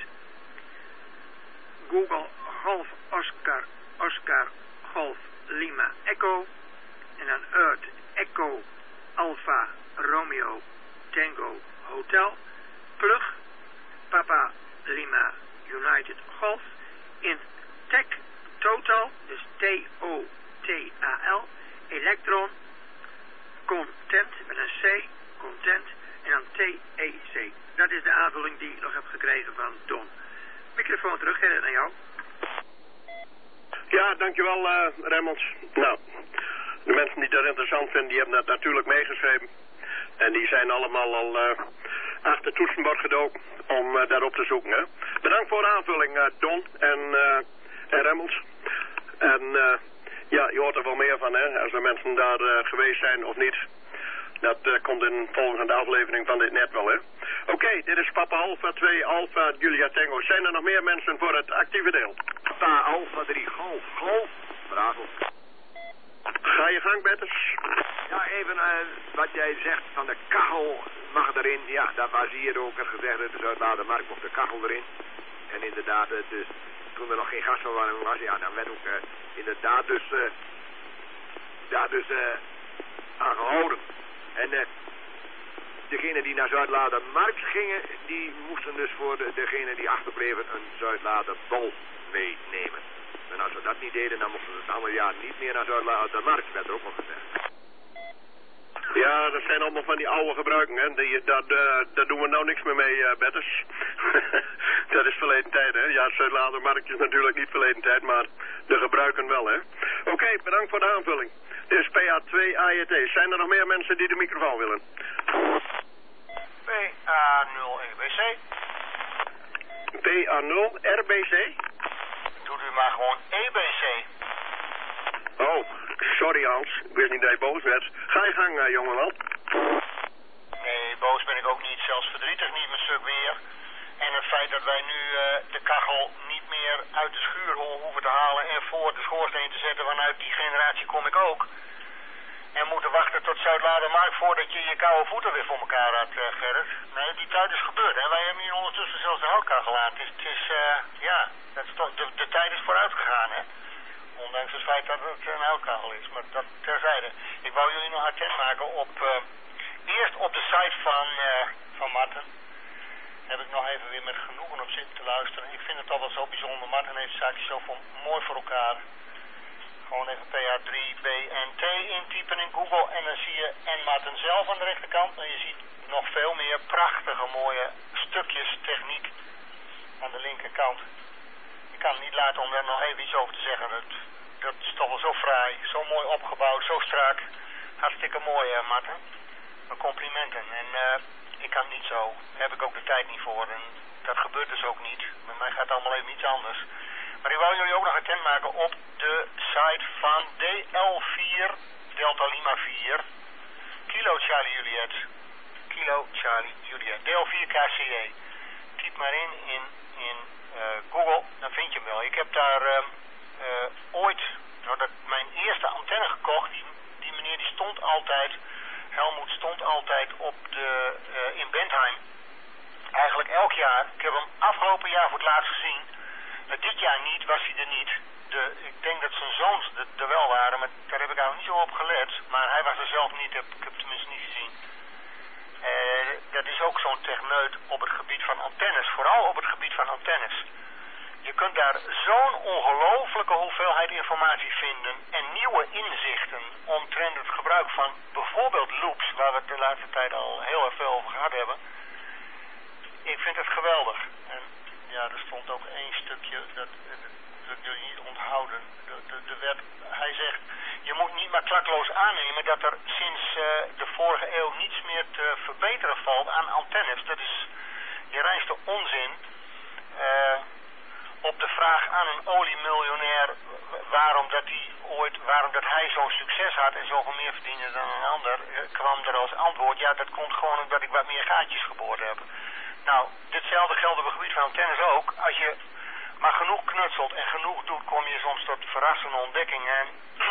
Speaker 4: Google Golf Oscar Golf Lima Echo. En dan Earth Echo Alpha Romeo Tango Hotel. Plug Papa Lima United Golf in Tech Total, dus T-O-T-A-L, Electron, Content, met een C, Content, en dan T-E-C. Dat is de aanvulling die ik nog heb gekregen van Don. Microfoon terug, Gerrit, naar jou.
Speaker 1: Ja, dankjewel Remmels. Nou, de mensen die dat interessant vinden, die hebben dat natuurlijk meegeschreven. En die zijn allemaal al achter het toetsenbord gedoken om daarop te zoeken. Hè. Bedankt voor de aanvulling, Don en Remmels. En ja, je hoort er wel meer van, hè, als de mensen daar geweest zijn of niet. Dat komt in de volgende aflevering van dit net wel, hè. Oké, dit is Papa Alpha 2, Alpha Julia Tango. Zijn er nog meer mensen voor het actieve deel?
Speaker 8: Papa Alpha 3, golf, bravo.
Speaker 1: Ga je gang, Betters.
Speaker 8: Ja, even wat jij zegt van de kachel mag erin. Ja, dat was hier ook het gezegd. De Zuidladermarkt mocht de kachel erin. En inderdaad, dus, toen er nog geen gasverwarming was, ja, dan werd ook inderdaad dus daar dus aan gehouden. En degenen die naar Zuidladermarkt gingen, die moesten dus voor degenen die achterbleven een Zuidladerbol meenemen. En als we dat niet deden, dan mochten we het andere jaar niet meer naar Zuidladermarkt, werd er ook nog gezegd.
Speaker 1: Ja, dat zijn allemaal van die oude gebruiken, hè. Daar doen we nou niks meer mee, Betters. Dat is verleden tijd, hè. Ja, Zuidladermarkt is natuurlijk niet verleden tijd, maar de gebruiken wel, hè. Oké, bedankt voor de aanvulling. Dit is PA2 AJT. Zijn er nog meer mensen die de microfoon willen?
Speaker 5: PA0 RBC.
Speaker 1: PA0 RBC?
Speaker 5: Doet u maar gewoon EBC.
Speaker 1: Oh, sorry Hans. Ik wist niet dat je boos werd. Ga je gang, jongeman.
Speaker 5: Nee, boos ben ik ook niet. Zelfs verdrietig niet met stuk weer. En het feit dat wij nu de kachel niet meer uit de schuur hoeven te halen en voor de schoorsteen te zetten, vanuit die generatie kom ik ook. En moeten wachten tot Zuidladermarkt voordat je je koude voeten weer voor elkaar had, Gerrit. Nee, die tijd is gebeurd. En wij hebben hier ondertussen zelfs de houtkachel aan. Ja, dat is toch, de tijd is vooruit gegaan, hè. Ondanks het feit dat het een houtkachel is. Maar dat terzijde. Ik wou jullie nog attent maken op, eerst op de site van Marten. Heb ik nog even weer met genoegen op zitten te luisteren. Ik vind het altijd zo bijzonder. Marten heeft zaakjes zo mooi voor elkaar. Gewoon even PA3, B en T intypen in Google en dan zie je en Marten zelf aan de rechterkant. En je ziet nog veel meer prachtige mooie stukjes techniek aan de linkerkant. Ik kan het niet laten om daar nog even iets over te zeggen. Dat is toch wel zo fraai, zo mooi opgebouwd, zo strak. Hartstikke mooi, Marten. Mijn complimenten. En ik kan niet zo. Daar heb ik ook de tijd niet voor. En dat gebeurt dus ook niet. Met mij gaat het allemaal even iets anders. Maar ik wou jullie ook nog attent maken op de site van DL4 Delta Lima 4 Kilo Charlie Juliet. Kilo Charlie Juliet. DL4 KCE. Typ maar in Google, dan vind je hem wel. Ik heb daar ooit mijn eerste antenne gekocht. Die meneer die stond altijd, Helmoet stond altijd in Bentheim. Eigenlijk elk jaar. Ik heb hem afgelopen jaar voor het laatst gezien. Dit jaar niet, was hij er niet. Ik denk dat zijn zoons er wel waren, maar daar heb ik eigenlijk niet zo op gelet. Maar hij was er zelf niet, ik heb het tenminste niet gezien. Dat is ook zo'n techneut op het gebied van antennes, vooral op het gebied van antennes. Je kunt daar zo'n ongelofelijke hoeveelheid informatie vinden en nieuwe inzichten omtrent het gebruik van bijvoorbeeld loops, waar we het de laatste tijd al heel erg veel over gehad hebben. Ik vind het geweldig. En ja, er stond ook één stukje, dat jullie niet onthouden. De wet, hij zegt, je moet niet maar klakloos aannemen dat er sinds de vorige eeuw niets meer te verbeteren valt aan antennes. Dat is je reinste onzin. Op de vraag aan een oliemiljonair waarom dat hij zo'n succes had en zoveel meer verdiende dan een ander, kwam er als antwoord, ja, dat komt gewoon omdat ik wat meer gaatjes geboord heb. Nou, ditzelfde geldt op het gebied van antennes ook. Als je maar genoeg knutselt en genoeg doet, kom je soms tot verrassende ontdekkingen.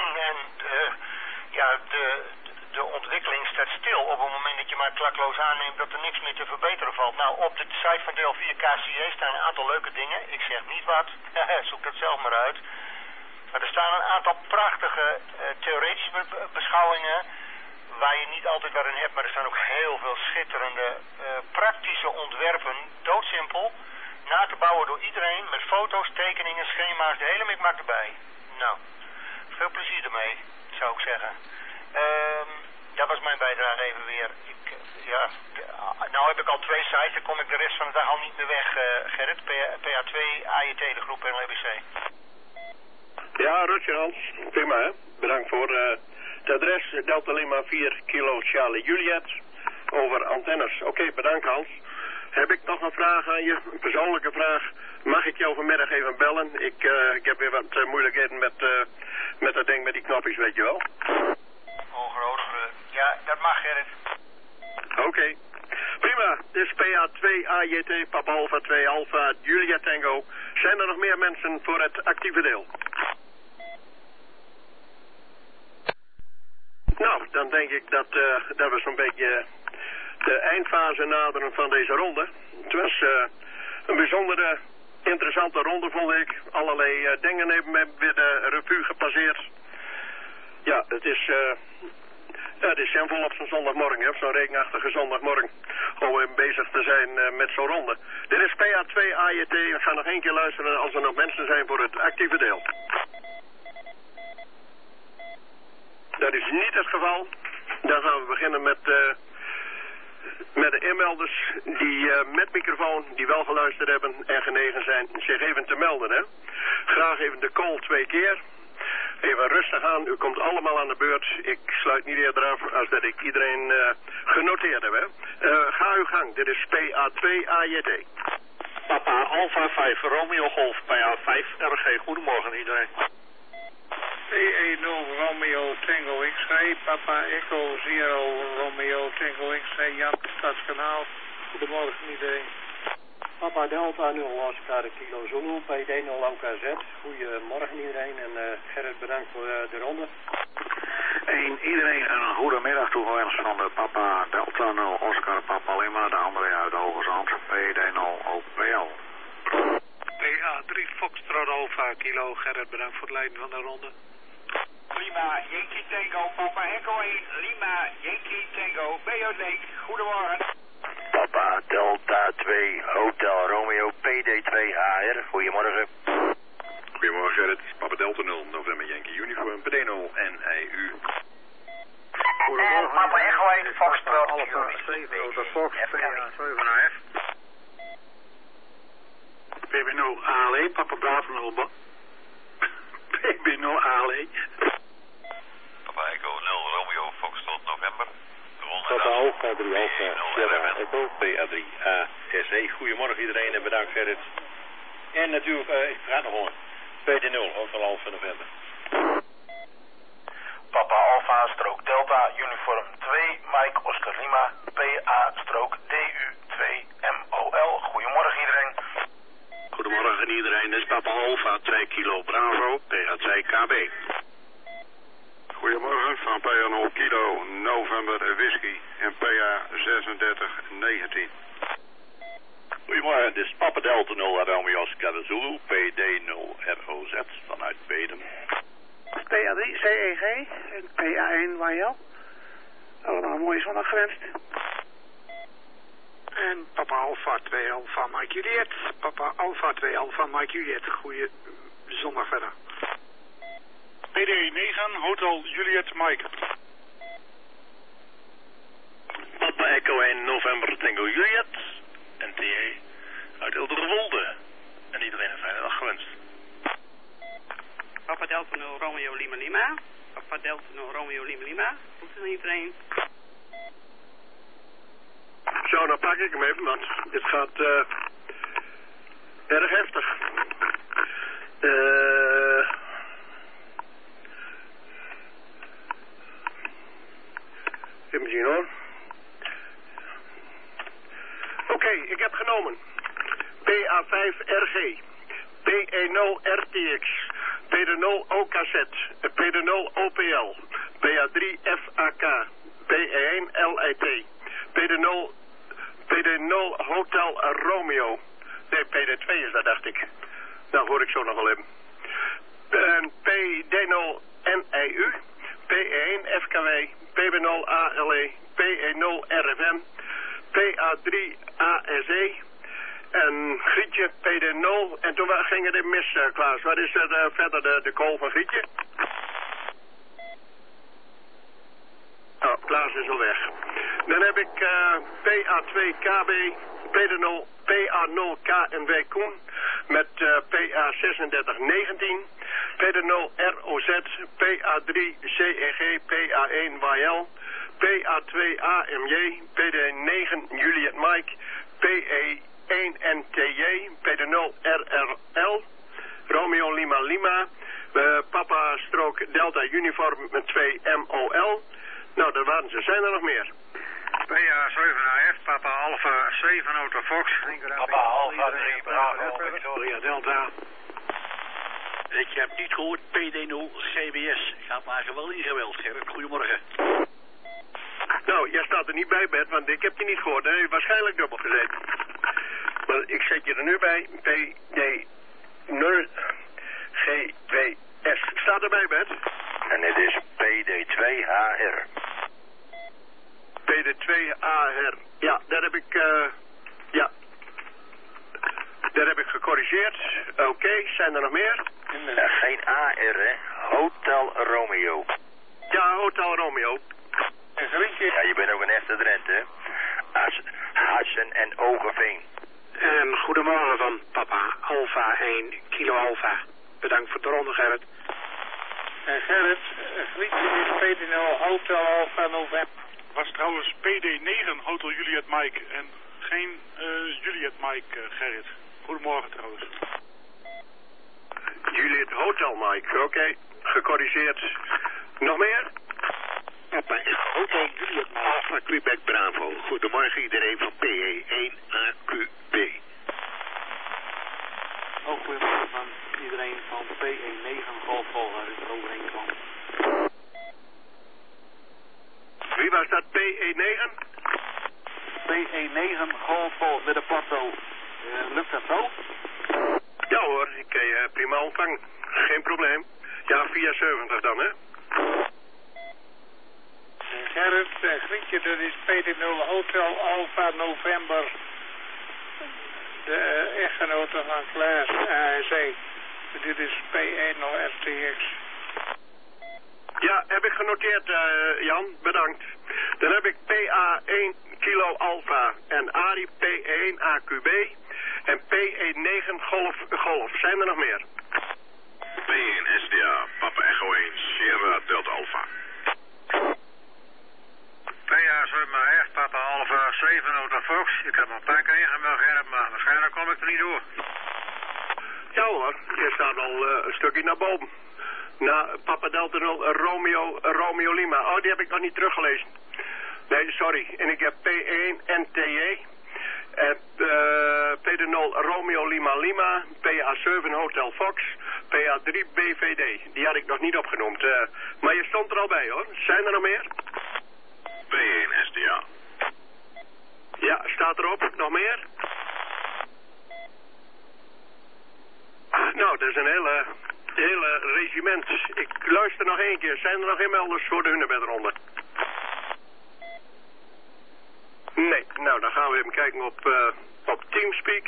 Speaker 5: De ontwikkeling staat stil op het moment dat je maar klakloos aanneemt dat er niks meer te verbeteren valt. Nou, op de site van deel 4 KCE staan een aantal leuke dingen. Ik zeg niet wat, zoek dat zelf maar uit. Maar er staan een aantal prachtige theoretische beschouwingen waar je niet altijd wat in hebt, maar er staan ook heel veel schitterende praktische ontwerpen, doodsimpel, na te bouwen door iedereen met foto's, tekeningen, schema's, de hele mikmak erbij. Nou, veel plezier ermee, zou ik zeggen. Dat was mijn bijdrage even weer. Nou heb ik al 2 sites, dan kom ik de rest van de dag al niet meer weg, Gerrit. PA2, AJT, de groep en LBC.
Speaker 1: Ja, Roger Hans. Prima, hè. Bedankt voor het adres Delta Lima 4 Kilo Charlie Juliet over antennes. Oké, bedankt Hans. Heb ik nog een vraag aan je? Een persoonlijke vraag. Mag ik jou vanmiddag even bellen? Ik heb weer wat moeilijkheden met dat ding met die knopjes, weet je wel.
Speaker 5: Ongroot. Ja, dat mag, Gerrit.
Speaker 1: Oké. Prima. Dit is PA2 AJT Papa Alpha 2 Alpha Julia Tango. Zijn er nog meer mensen voor het actieve deel? Nou, dan denk ik dat we zo'n beetje de eindfase naderen van deze ronde. Het was een bijzondere, interessante ronde, vond ik. Allerlei dingen hebben weer de revue gepasseerd. Ja, het is zinvol op zo'n zondagmorgen, op zo'n regenachtige zondagmorgen, om even bezig te zijn met zo'n ronde. Dit is PA2 AJT. We gaan nog 1 keer luisteren als er nog mensen zijn voor het actieve deel. Dat is niet het geval. Dan gaan we beginnen met de inmelders die met microfoon, die wel geluisterd hebben en genegen zijn, zich even te melden. Hè? Graag even de call 2 keer. Even rustig aan, u komt allemaal aan de beurt. Ik sluit niet eerder af als dat ik iedereen genoteerd heb. Hè? Ga uw gang, dit is PA2 AJT.
Speaker 11: Papa Alpha 5 Romeo Golf PA5 RG. Goedemorgen iedereen.
Speaker 12: PE0 Romeo Tango X-ray, Papa Echo 0 Romeo Tango X-ray, Jan Stadskanaal. Goedemorgen iedereen.
Speaker 13: Papa Delta 0 Oscar Kilo Zulu, PD 0 OKZ. Goedemorgen iedereen en Gerrit bedankt voor de ronde.
Speaker 11: Iedereen een goede middag toegewenst van de Papa Delta 0 Oscar Papa Lima, de andere uit Hoge Zand, PD 0 OPL.
Speaker 12: PA3 Foxtrot Alpha Kilo, Gerrit bedankt voor het leiden van de ronde.
Speaker 2: Lima Yankee Tango, Papa Echo 1, Lima Yankee Tango, BOD. Goedemorgen.
Speaker 14: Papa Delta 2 Hotel Romeo PD2 HR. Goedemorgen.
Speaker 10: Goedemorgen Gerrit. Papa Delta 0 November Yankee Uniform PD 0 NIU.
Speaker 2: Goedemorgen. Papa Echo 1 Foxtrot
Speaker 12: Alpha 7 Hotel Fox PA7AF. PB0 ALE, Papa Bravo 0 PB0 ALE.
Speaker 15: Papa Echo 0 Romeo Foxtrot November.
Speaker 16: Papa Alpha 3 Alpha Sierra Echo PA3 ASE. Goedemorgen iedereen en bedankt Gerrit. En natuurlijk, ik praat nog hoor. PD0 Hotel Alpha November.
Speaker 17: Papa Alpha strook Delta Uniform 2 Mike Oscar Lima PA strook DU 2 MOL. Goedemorgen iedereen.
Speaker 11: Goedemorgen iedereen, dit is Papa Alpha 2 Kilo Bravo, PH2 KB.
Speaker 10: Goedemorgen van PA 0 Kilo November Whisky en PA 3619.
Speaker 16: Goedemorgen, dit is Papa Delta 0 Romeo Oscar Zulu, PD 0 ROZ vanuit Bedum.
Speaker 18: PA3 CEG en PA1 YL. Allemaal een mooie zondag gewenst.
Speaker 12: En Papa Alpha 2 Alpha Mike Juliet. Papa Alpha 2 Alpha Mike Juliet. Goeie zondag verder. PD 9 Hotel Juliet Mike.
Speaker 16: Papa Echo 1 November Tango Juliet. NTA uit Ilderwolde. En iedereen een fijne dag gewenst.
Speaker 19: Papa Delta 0 Romeo Lima Lima. Papa Delta 0 Romeo Lima Lima. Goed aan iedereen.
Speaker 1: Zo, dan pak ik hem even, want dit gaat erg heftig. Even zien hoor. Oké, ik heb genomen. PA5 RG. PE0 RTX. PD0 OKZ. PD0 OPL. PA3 FAK. PE1 LIT. PD0 Hotel Romeo. Nee, PD2 is dat, dacht ik. Nou, hoor ik zo nog wel even. En PD0 NIU. PE1 FKW. PB0 ALE. PE0 RFM. PA3 ASE. En Grietje PD0. En toen ging het in mis, Klaas. Wat is verder de call van Grietje? Oh, Klaas is al weg. Dan heb ik PA2 KB, PD0, PA0 KNW Koen met PA3619, PD0 ROZ, PA3 CEG, PA1 YL, PA2 AMJ, PD9 Juliet Mike, PE1 NTJ, PD0 RRL, Romeo Lima Lima, Papa strook Delta Uniform met 2 MOL. Nou, dat waren ze. Zijn er nog meer?
Speaker 12: PA7AF, Papa Alpha 7 Auto Fox.
Speaker 17: Papa Alpha 3 Bravo
Speaker 11: Victoria Delta. Ik heb niet gehoord PD0 CBS. Gaat maar wel in geweld, Gerrit. Goedemorgen.
Speaker 1: Nou, jij staat er niet bij, Bert, want ik heb je niet gehoord. Hij heeft waarschijnlijk dubbel gezeten. Maar ik zet je er nu bij. PD0G2S. Staat erbij, Bert?
Speaker 14: En het is PD2HR.
Speaker 1: PD2AR. Ja, daar heb ik... Daar heb ik gecorrigeerd. Oké, zijn er nog meer?
Speaker 14: Geen AR, hè? Hotel Romeo.
Speaker 1: Ja, Hotel Romeo.
Speaker 14: Een groetje. Ja, je bent ook een echte Drenthe, hè? Hassen en Ogeveen.
Speaker 12: En goedemorgen van papa Alfa 1 Kilo Alfa. Bedankt voor de ronde, Gerrit.
Speaker 5: Gerrit, groetje is PD0 Hotel Alfa November.
Speaker 3: Was trouwens PD9 Hotel Juliet Mike en geen Juliet Mike, Gerrit. Goedemorgen trouwens.
Speaker 1: Juliet Hotel Mike, oké. Gecorrigeerd. Nog meer?
Speaker 11: Papa, Hotel Juliet Mike, Quebec Bravo. Goedemorgen iedereen van PE1AQB.
Speaker 13: Ook goedemorgen van iedereen van PE9 Golf Volga uit er overheen kwam.
Speaker 1: Wie was dat? PE9?
Speaker 13: PE9 Golf Volga met een plateau. Lukt dat zo?
Speaker 1: Ja hoor, ik kan je prima ontvangen. Geen probleem. Ja, via 70 dan, hè?
Speaker 5: Gerrit, groetje, dat is PD0 Hotel Alpha November. De echtgenote van Klaas ASC. Dit is P1RTX.
Speaker 1: Ja, heb ik genoteerd, Jan. Bedankt. Dan heb ik PA1 Kilo Alpha en Ari P1 AQB en P19 Golf. Zijn er nog meer?
Speaker 10: P1 SDA, Papa Echo 1, Sierra Delta Alpha.
Speaker 3: PA7 Papa Alpha 7 Hotel Fox. Ik heb nog een paar keer ingemeld, Gerrit, maar waarschijnlijk kom ik er niet door.
Speaker 1: Ja hoor, je staat al een stukje naar boven. Papa Delta 0 Romeo Lima. Oh, die heb ik nog niet teruggelezen. Nee, sorry. En ik heb P1 NTJ. P0 Romeo Lima Lima. PA7 Hotel Fox. PA3 BVD. Die had ik nog niet opgenoemd. Maar je stond er al bij hoor. Zijn er nog meer?
Speaker 10: P1 SDA.
Speaker 1: Ja, staat erop. Nog meer? Nou, dat is een hele regiment. Ik luister nog één keer. Zijn er nog inmelders voor de hunebedronde? Nee, nou dan gaan we even kijken op Teamspeak.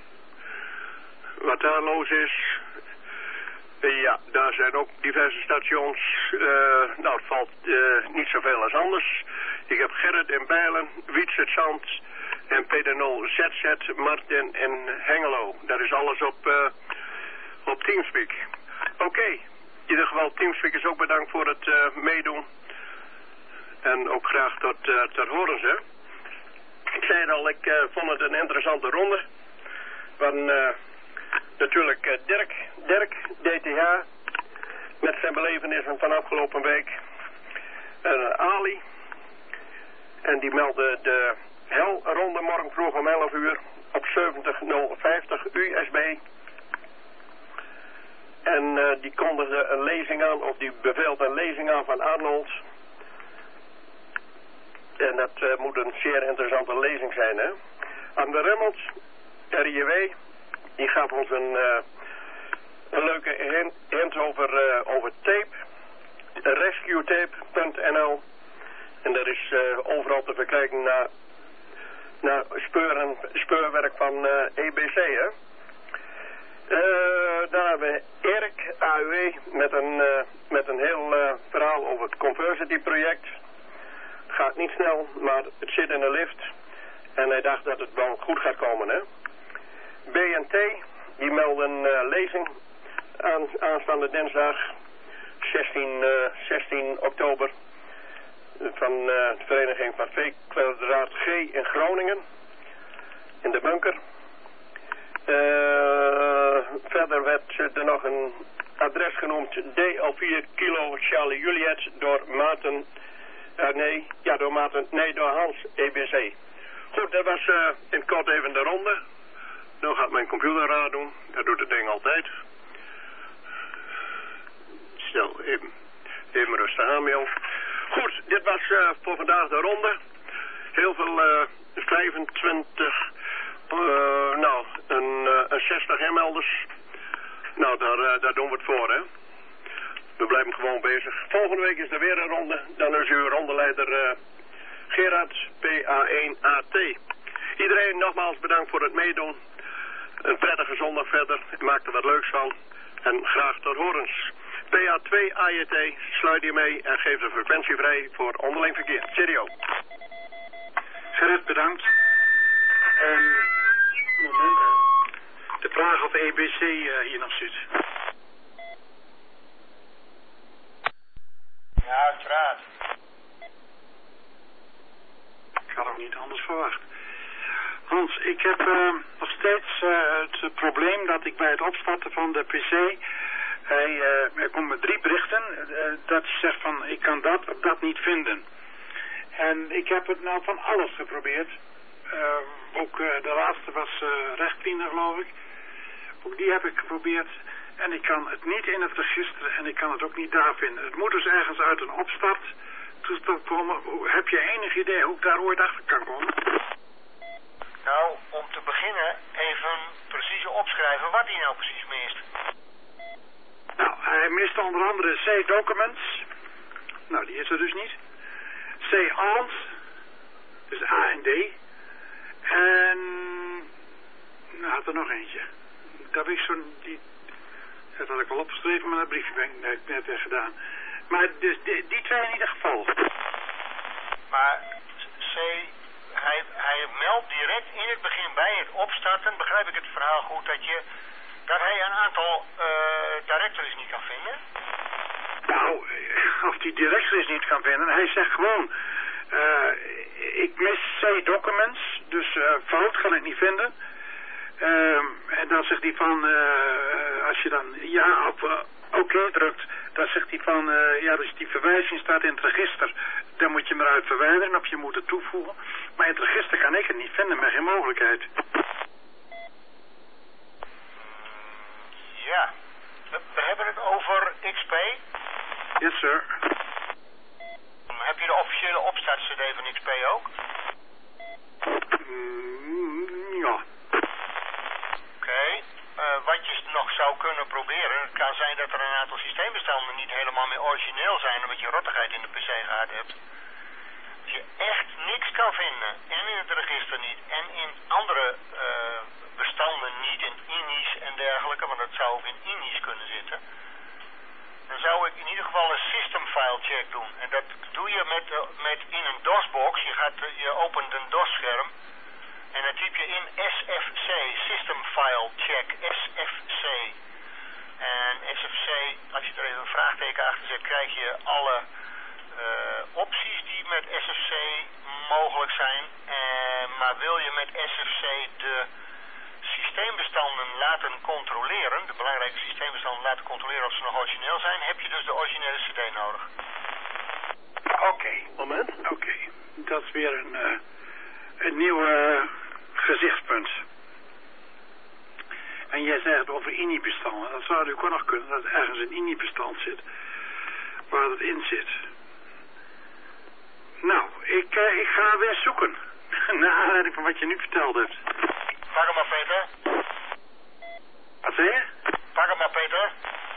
Speaker 1: Wat daar los is. Ja, daar zijn ook diverse stations. Nou, het valt niet zoveel als anders. Ik heb Gerrit in Bijlen, Wietse Zand en PD0 ZZ, Martin en Hengelo. Dat is alles op Teamspeak. Oké, in ieder geval Teamspeak is ook bedankt voor het meedoen. En ook graag tot horens, hè. Ik zei het al, ik vond het een interessante ronde. Van natuurlijk Dirk, DTH, met zijn belevenissen van afgelopen week. Ali, en die meldde de helronde morgen vroeg om 11 uur op 70050 USB. En die kondigde een lezing aan, of die beveelt een lezing aan van Arnold. En dat moet een zeer interessante lezing zijn, hè. Aan de Remmels, RJW, die gaf ons een leuke hint over tape. Rescuetape.nl. En dat is overal te verkrijgen naar speurwerk van EBC, hè. Daar hebben we Erik, AUW, met een heel verhaal over het Conversity project. Gaat niet snel, maar het zit in de lift. En hij dacht dat het wel goed gaat komen, hè. BNT, die meldt een lezing aanstaande dinsdag 16 oktober van de vereniging van V-kwadraat G in Groningen, in de bunker. Verder werd er nog een adres genoemd, DL4 Kilo Charlie Juliet door Maarten, door Hans EBC. Goed, dat was in kort even de ronde. Nu gaat mijn computer raar doen, dat doet het ding altijd. Zo, even rustig aan, joh. Goed, dit was voor vandaag de ronde. Heel veel 25, een 60 inmelders. Nou, daar doen we het voor, hè. We blijven gewoon bezig. Volgende week is er weer een ronde. Dan is uw rondeleider Gerard, PA1AT. Iedereen nogmaals bedankt voor het meedoen. Een prettige zondag verder. Maak er wat leuks van. En graag tot horens. PA2AJT, sluit je mee en geef de frequentie vrij voor onderling verkeer. Cheerio.
Speaker 3: Gerrit, bedankt. En, moment. De vraag of EBC hier nog zit.
Speaker 5: Ja, uiteraard.
Speaker 3: Ik had ook niet anders verwacht. Hans, ik heb nog steeds het probleem dat ik bij het opstarten van de PC... Hij komt met 3 berichten dat hij zegt van ik kan dat of dat niet vinden. En ik heb het nou van alles geprobeerd. Ook de laatste was rechtvinder geloof ik. Ook die heb ik geprobeerd. En ik kan het niet in het register en ik kan het ook niet daar vinden. Het moet dus ergens uit een opstarttoestel komen. Heb je enig idee hoe ik daar ooit achter kan komen?
Speaker 5: Nou, om te beginnen even precies opschrijven wat hij nou precies mist.
Speaker 3: Nou, hij mist onder andere C-documents. Nou, die is er dus niet. C-AND. Dus A en D. En... Nou, had er nog eentje. Dat heb ik zo'n... Dat had ik al opgeschreven, maar dat briefje ben ik net weer gedaan. Maar dus die 2 in ieder geval.
Speaker 5: Maar C... Hij meldt direct in het begin bij het opstarten, begrijp ik het verhaal goed, dat hij een aantal directories niet kan vinden?
Speaker 3: Nou, of die directories niet kan vinden, hij zegt gewoon, ik mis C-documents, dus fout kan ik niet vinden. En dan zegt hij van, als je dan ja op oké drukt, dan zegt hij van, ja, dus die verwijzing staat in het register. Dan moet je hem eruit verwijderen of je moet het toevoegen. Maar in het register kan ik het niet vinden, met geen mogelijkheid.
Speaker 5: Ja, we hebben het over XP.
Speaker 3: Yes, sir.
Speaker 5: Heb je de officiële opstart-CD van XP ook?
Speaker 3: Ja.
Speaker 5: Oké. Wat je nog zou kunnen proberen, het kan zijn dat er een aantal systeembestanden niet helemaal meer origineel zijn, omdat je rottigheid in de PC gehad hebt. Als je echt niks kan vinden, en in het register niet, en in andere bestanden niet, in INI's en dergelijke, want dat zou ook in INI's kunnen zitten, dan zou ik in ieder geval een system file check doen. En dat doe je met in een DOS-box, je opent een DOS-scherm, en dan typ je in SFC, System File Check, SFC. En SFC, als je er even een vraagteken achter zet, krijg je alle opties die met SFC mogelijk zijn. Maar wil je met SFC de systeembestanden laten controleren, de belangrijke systeembestanden laten controleren of ze nog origineel zijn, heb je dus de originele CD nodig.
Speaker 3: Oké. Moment. Oké. Dat is weer een nieuw gezichtspunt. En jij zegt het over INI-bestanden. Dat zou natuurlijk ook nog kunnen, dat er ergens een INI-bestand zit. Waar het in zit. Nou, ik ga weer zoeken. Naar aanleiding van wat je nu verteld hebt.
Speaker 5: Pak hem maar, Peter.
Speaker 3: Wat zei je?
Speaker 5: Pak hem maar, Peter.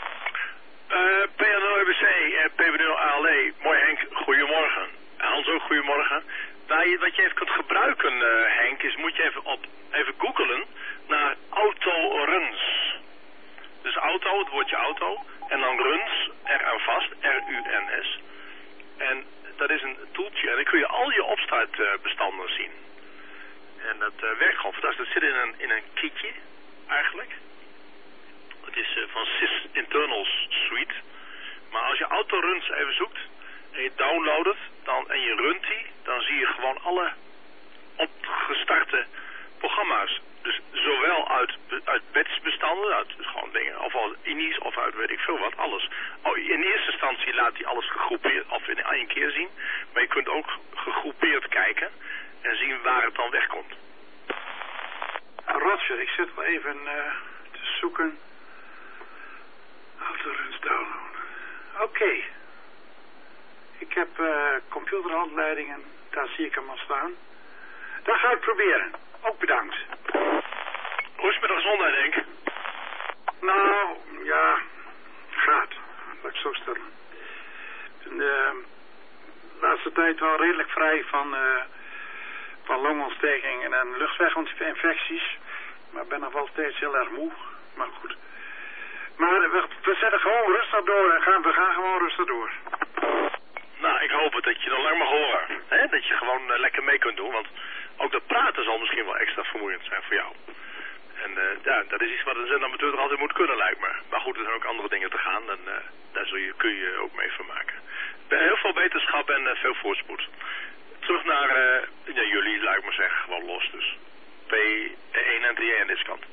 Speaker 10: PNO-EBC en PWNO-ALE. Mooi Henk, goedemorgen. Hans ook goedemorgen. Wat je even kunt gebruiken, Henk, is moet je even googelen naar autoruns. Dus auto, het woordje auto, en dan runs, R aan vast, R-U-N-S. En dat is een toeltje en dan kun je al je opstartbestanden zien. En dat werkt gewoon fantastisch. Dat zit in een kitje, eigenlijk. Het is van Sys Internals Suite. Maar als je autoruns even zoekt en je downloadt het en je runt die, dan zie je gewoon alle opgestarte programma's. Dus zowel uit batchbestanden, uit gewoon dingen, of uit INI's of uit weet ik veel wat, alles. In eerste instantie laat hij alles gegroepeerd, of in één keer zien. Maar je kunt ook gegroepeerd kijken en zien waar het dan wegkomt.
Speaker 3: Roger, ik zit wel even te zoeken. Autoruns downloaden. Oké. Ik heb
Speaker 18: computerhandleidingen, daar zie ik hem al staan. Dat ga ik proberen. Ook bedankt.
Speaker 10: Hoe is het met de gezondheid, Henk?
Speaker 18: Nou, ja, gaat. Laat ik zo stellen. De laatste tijd wel redelijk vrij van longontstekingen en luchtweginfecties. Maar ik ben nog wel steeds heel erg moe. Maar goed. Maar we zetten gewoon rustig door en we gaan gewoon rustig door.
Speaker 10: Nou, ik hoop het dat je dan lang mag horen. Hè? Dat je gewoon lekker mee kunt doen. Want ook dat praten zal misschien wel extra vermoeiend zijn voor jou. En ja, dat is iets wat een zendamateur toch altijd moet kunnen, lijkt me. Maar goed, er zijn ook andere dingen te gaan. En daar kun je je ook mee vermaken. Heel veel wetenschap en veel voorspoed. Terug naar jullie, laat ik maar zeggen. Gewoon los dus. P1 en 3 aan deze kant.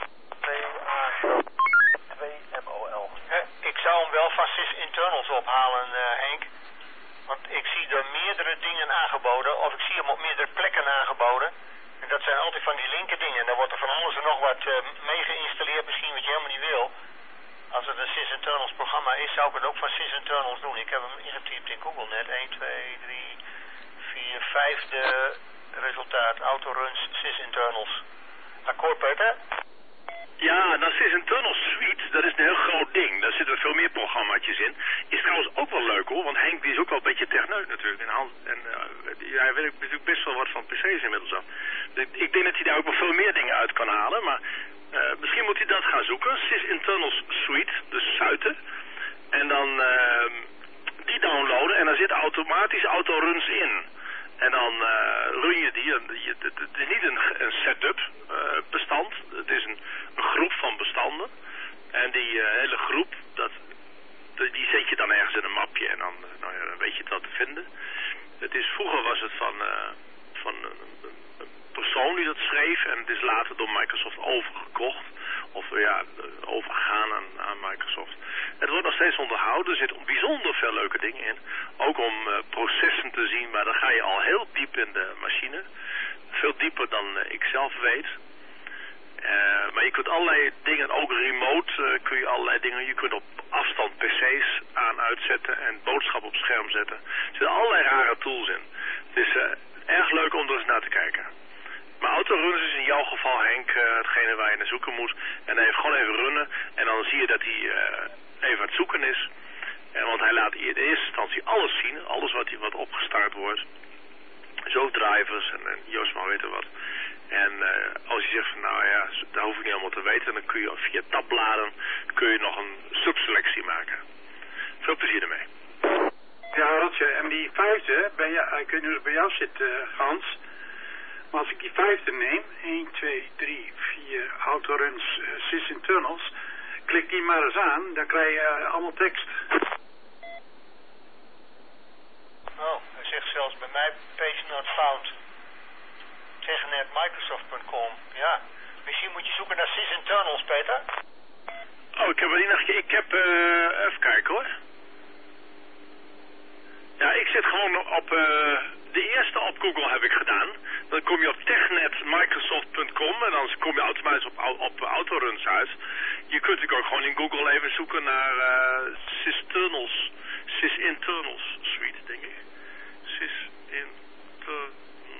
Speaker 5: PA2MOL. Ik zou hem wel van Sys Internals ophalen, Henk. Want ik zie er meerdere dingen aangeboden. Of ik zie hem op meerdere plekken aangeboden. En dat zijn altijd van die linker dingen. En dan wordt er van alles en nog wat mee geïnstalleerd. Misschien wat je helemaal niet wil. Als het een Sys Internals programma is, zou ik het ook van Sys Internals doen. Ik heb hem ingetypt in Google net. 1, 2, 3, 4, 5e resultaat. Autoruns Sys Internals. Akkoord, Peter?
Speaker 10: Ja, dat Sys Internals Suite, dat is een heel groot ding. Daar zitten veel meer programmaatjes in. Is trouwens ook wel leuk hoor, want Henk die is ook wel een beetje techneut natuurlijk. En hij weet natuurlijk best wel wat van PC's inmiddels af. Ik denk dat hij daar ook wel veel meer dingen uit kan halen, maar misschien moet hij dat gaan zoeken. Sys Internals Suite, dus Suiten. En dan die downloaden en daar zitten automatisch autoruns in. En dan run je die. Het is niet een setup bestand. Het is een groep van bestanden. En die hele groep, die zet je dan ergens in een mapje. En dan weet je het wel te vinden. Vroeger was het van een persoon die dat schreef. En het is later door Microsoft overgekocht. Of overgegaan aan Microsoft. Het wordt nog steeds onderhouden. Er zitten bijzonder veel leuke dingen in. Ook om processen te zien, maar dan ga je al heel diep in de machine. Veel dieper dan ik zelf weet. Maar je kunt allerlei dingen, ook remote kun je allerlei dingen. Je kunt op afstand PC's uitzetten en boodschappen op scherm zetten. Er zitten allerlei rare tools in. Het is erg leuk om er eens naar te kijken. Maar autoruns is in jouw geval, Henk, hetgene waar je naar zoeken moet. En dan gewoon even runnen. En dan zie je dat hij even aan het zoeken is. Want hij laat in eerste instantie alles zien. Alles wat opgestart wordt. Zo drivers en Joost mag weten wat. En als je zegt van nou ja, dat hoef ik niet allemaal te weten. Dan kun je via tabbladen nog een subselectie maken. Veel plezier ermee.
Speaker 18: Ja, Rotje, en die 5e, ik weet niet hoe het bij jou zit, Hans. Maar als ik die 5e neem, 1, 2, 3, 4 autoruns Sys Internals, klik die maar eens aan, dan krijg je allemaal tekst.
Speaker 5: Oh, hij zegt zelfs bij mij page not found. Technetmicrosoft.com. Ja, misschien moet je zoeken naar Sys Internals, Peter.
Speaker 10: Oh, ik heb er niet nog. Ik heb, even kijken hoor. Ja, ik zit gewoon op, de eerste op Google heb ik gedaan. Dan kom je op technetmicrosoft.com en dan kom je automatisch op autoruns uit. Je kunt natuurlijk ook gewoon in Google even zoeken naar Sys Internals Suite, denk ik. Sys Internals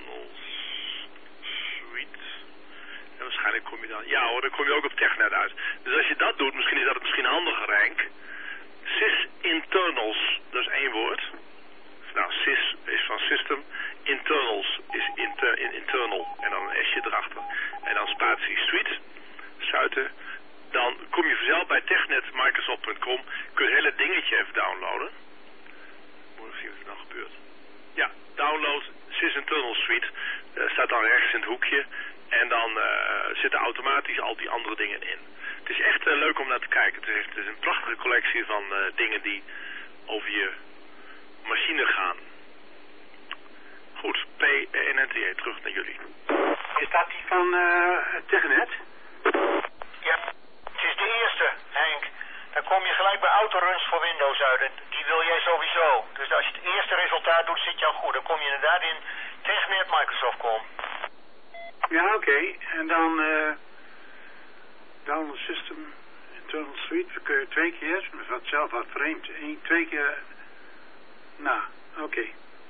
Speaker 10: Suite. En waarschijnlijk kom je dan, ja hoor, dan kom je ook op Technet uit. Dus als je dat doet, misschien is dat het misschien handiger, Henk. Sys Internals, dat is één woord. Nou, Sys is van System, Internals is internal en dan een S'je erachter. En dan spatie Suite, Suiten. Dan kom je vanzelf bij technetmicrosoft.com, kun je het hele dingetje even downloaden. Moet even zien wat er dan gebeurt. Ja, download Sys Internal Suite, staat dan rechts in het hoekje en dan zitten automatisch al die andere dingen in. Het is echt leuk om naar te kijken. Het is een prachtige collectie van dingen die over je machine gaan. Goed, P1NTA, terug naar jullie.
Speaker 18: Is dat die van Technet?
Speaker 5: Ja, het is de eerste, Henk. Dan kom je gelijk bij autoruns voor Windows uit. En die wil jij sowieso. Dus als je het eerste resultaat doet, zit je al goed. Dan kom je inderdaad in Technet Microsoft.com.
Speaker 18: Ja, oké. En dan Download System Internal Suite. Dan kun je 2 keer, dat is zelf wat vreemd. 2 keer, nou, Oké.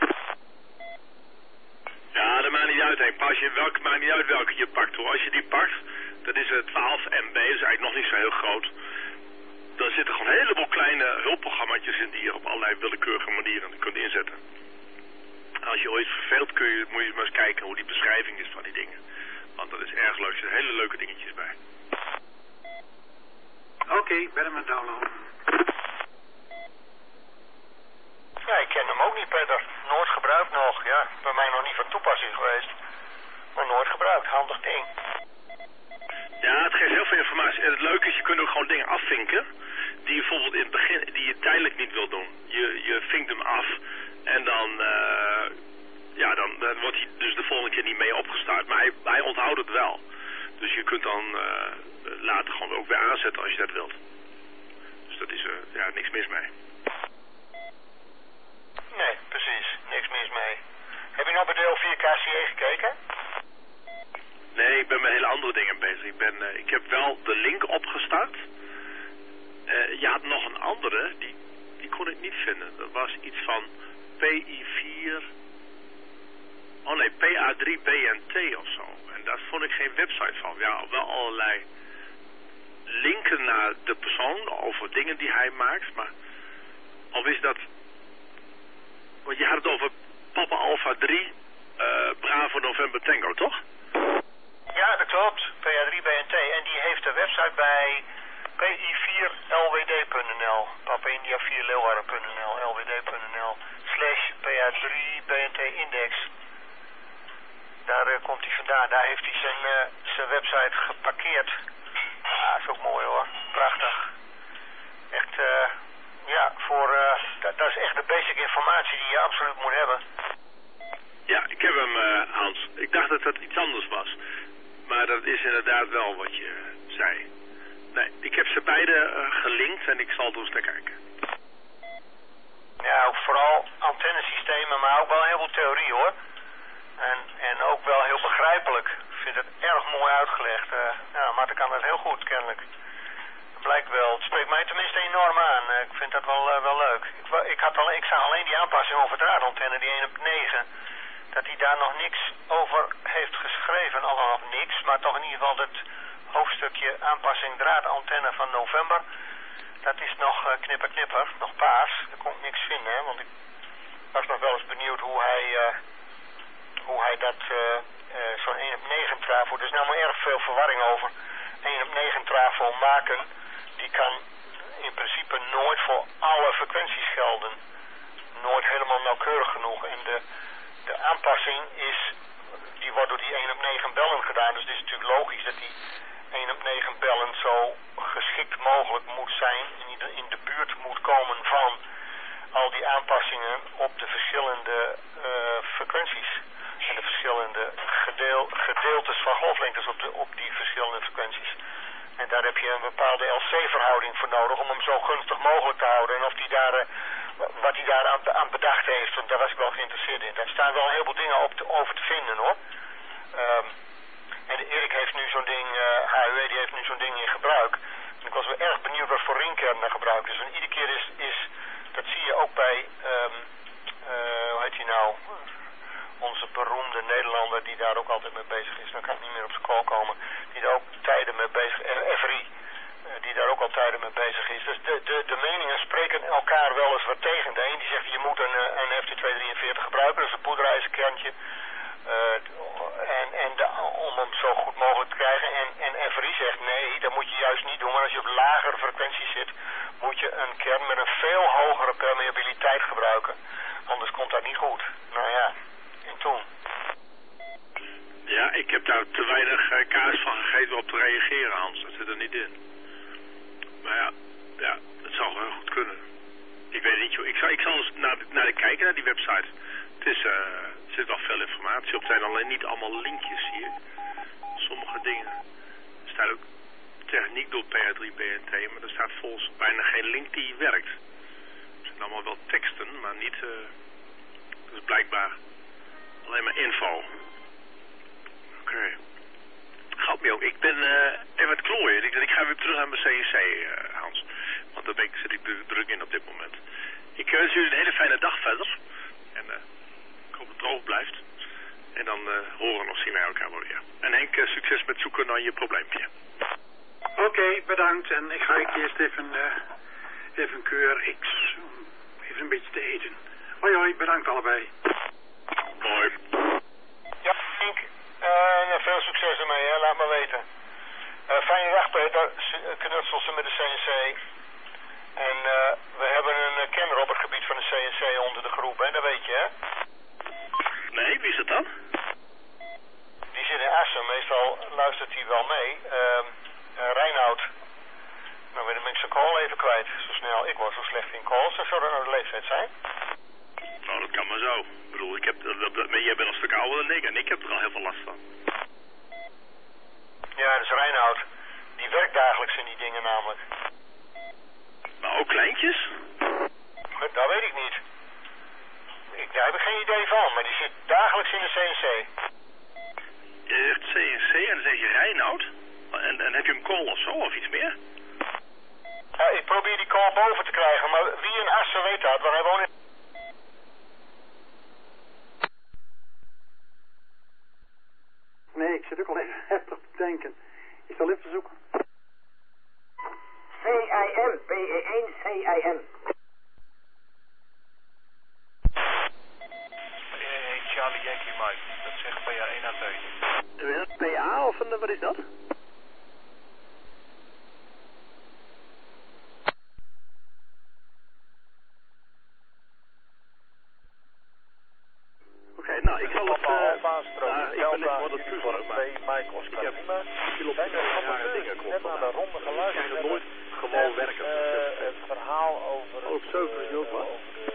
Speaker 10: Ja, dat maakt niet uit. Hè. Maakt niet uit welke je pakt hoor. Als je die pakt, dat is 12 MB, dat is eigenlijk nog niet zo heel groot. Dan zitten gewoon een heleboel kleine hulpprogramma's in die je op allerlei willekeurige manieren kunt inzetten. En als je ooit verveelt, moet je maar eens kijken hoe die beschrijving is van die dingen. Want dat is erg leuk, er zitten hele leuke dingetjes bij.
Speaker 18: Oké, ben hem aan het downloaden.
Speaker 5: Ja, ik ken hem ook niet, Peter. Nooit gebruikt nog. Ja, bij mij nog niet van toepassing geweest. Maar nooit gebruikt. Handig ding.
Speaker 10: Ja, het geeft heel veel informatie. En het leuke is, je kunt ook gewoon dingen afvinken die je bijvoorbeeld in het begin, die je tijdelijk niet wil doen. Je vinkt hem af en dan wordt hij dus de volgende keer niet mee opgestart. Maar hij onthoudt het wel. Dus je kunt dan later gewoon ook weer aanzetten als je dat wilt. Dus dat is niks mis mee.
Speaker 5: Nee, precies. Niks mis mee. Heb je nou bij deel 4 KCE gekeken?
Speaker 10: Nee, ik ben met hele andere dingen bezig. Ik heb wel de link opgestart. Je had nog een andere, die kon ik niet vinden. Dat was iets van PI4... Oh nee, PA3BNT of zo. En daar vond ik geen website van. Ja, wel allerlei linken naar de persoon over dingen die hij maakt. Maar of is dat... Want je had het over Papa Alpha 3, Bravo November Tango, toch?
Speaker 5: Ja, dat klopt. PA3BNT. En die heeft de website bij pi4lwd.nl. Papa India 4 Leeuwarden.nl, lwd.nl /PA3BNT index. Daar komt hij vandaan. Daar heeft hij zijn website geparkeerd. Ah, is ook mooi hoor. Prachtig. Echt, dat is echt de basic informatie die je absoluut moet hebben.
Speaker 10: Ja, ik heb hem, Hans. Ik dacht dat dat iets anders was. Maar dat is inderdaad wel wat je zei. Nee, ik heb ze beide gelinkt en ik zal dus naar kijken.
Speaker 5: Ja, ook vooral antennesystemen, maar ook wel heel veel theorie hoor. En ook wel heel begrijpelijk. Ik vind het erg mooi uitgelegd. Marten kan dat heel goed, kennelijk. Dat blijkt wel. Het spreekt mij tenminste enorm aan. Ik vind dat wel leuk. Ik zag alleen die aanpassing over draadantenne, die 1/9. Dat hij daar nog niks over heeft geschreven. Al nog niks, maar toch in ieder geval het hoofdstukje aanpassing draadantenne van november. Dat is nog knipper, nog paars. Daar kon ik niks vinden, hè, want ik was nog wel eens benieuwd hoe hij dat zo'n 1/9 trafo, er is nou maar erg veel verwarring over. 1/9 trafo maken, die kan in principe nooit voor alle frequenties gelden. Nooit helemaal nauwkeurig genoeg. En de aanpassing die wordt door die 1/9 bellen gedaan. Dus het is natuurlijk logisch dat die 1/9 bellen zo geschikt mogelijk moet zijn. En in de buurt moet komen van al die aanpassingen op de verschillende frequenties. En de verschillende gedeeltes van golflengtes op die verschillende frequenties. En daar heb je een bepaalde LC-verhouding voor nodig om hem zo gunstig mogelijk te houden. En of die daar, wat hij daar aan bedacht heeft, want daar was ik wel geïnteresseerd in. Daar staan wel een heleboel dingen over te vinden hoor. En Erik heeft nu zo'n ding, HUE die heeft nu zo'n ding in gebruik. En ik was wel erg benieuwd wat voor ringkern daar gebruikt is. En iedere keer is dat zie je ook bij, hoe heet hij nou? Onze beroemde Nederlander die daar ook altijd mee bezig is. Dan kan ik niet meer op zijn call komen. Die daar ook tijden mee bezig is. FRI. Die daar ook al tijden mee bezig is. Dus de meningen spreken elkaar wel eens wat tegen. De een die zegt je moet een FT243 gebruiken. Dat is een poederijzerkerntje. Om hem zo goed mogelijk te krijgen. En FRI zegt nee, dat moet je juist niet doen. Want als je op lagere frequenties zit, moet je een kern met een veel hogere permeabiliteit gebruiken. Anders komt dat niet goed. Nou ja, en toen?
Speaker 10: Ja, ik heb daar te weinig kaas van gegeten op te reageren, Hans. Dat zit er niet in. Maar ja, het zou wel goed kunnen. Ik weet niet, joh. Ik zal eens naar kijken, naar die website. Er zit wel veel informatie op. Het zijn alleen niet allemaal linkjes hier. Sommige dingen. Er staat ook techniek door PA3BNT, maar er staat volgens bijna geen link die werkt. Het zijn allemaal wel teksten, maar niet... dus blijkbaar alleen maar info. Oké. Gaat me ook. Ik ben even het klooien. Ik ga weer terug naar mijn CNC, Hans. Want daar zit ik druk in op dit moment. Ik wens jullie een hele fijne dag verder.
Speaker 20: of het droog blijft. En dan horen of zien wij elkaar wel weer. En Henk, succes met zoeken naar je probleempje.
Speaker 18: Oké, bedankt. En ik ga eerst even keur X. Even een beetje te eten. Hoi hoi, bedankt allebei.
Speaker 20: Hoi.
Speaker 5: Ja, Henk. Veel succes ermee, hè. Laat maar weten. Fijne dag, Peter. Knutselsen met de CNC. En we hebben een kenner op het gebied van de CNC onder de groep, hè. Dat weet je, hè?
Speaker 20: Nee, wie is het dan?
Speaker 5: Die zit in Assen. Meestal luistert hij wel mee. Reinoud. Nou, ben ik zijn call even kwijt. Zo snel. Ik word zo slecht in calls. Zou dat nou de leeftijd zijn?
Speaker 20: Nou, dat kan maar zo. Ik bedoel, jij bent een stuk ouder dan ik en ik heb er al heel veel last van.
Speaker 5: Ja, dat is Reinoud. Die werkt dagelijks in die dingen namelijk.
Speaker 20: Maar ook kleintjes?
Speaker 5: Dat weet ik niet. Daar heb ik geen idee van, maar die zit dagelijks in de CNC.
Speaker 20: Je zegt CNC en dan zeg je Reinoud? En heb je hem call of zo, of iets meer?
Speaker 5: Ja, ik probeer die call boven te krijgen, maar wie in Assen weet dat, want hij woont in...
Speaker 18: Nee, ik zit ook al even heftig te denken. Ik zal even zoeken.
Speaker 21: CIM, PE1, CIM.
Speaker 17: Charlie Yankee Mike, dat zegt PA1 aan 2.
Speaker 21: Is dat PA of wat is dat?
Speaker 20: Oké, nou, ik zal het...
Speaker 17: ik ben net voor het toevallig, maar Mike Oscar Lima. Zijn er andere dingen net aan de ronde geluisterd hebben.
Speaker 20: nooit gewoon werken.
Speaker 17: Het verhaal over,
Speaker 20: over de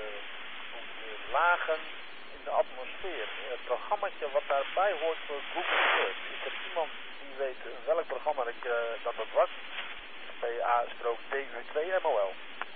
Speaker 17: lagen in de atmosfeer. Het programmaatje wat daarbij hoort voor Google Earth. Ik heb iemand die weet welk programma dat was. PA-DU2MOL.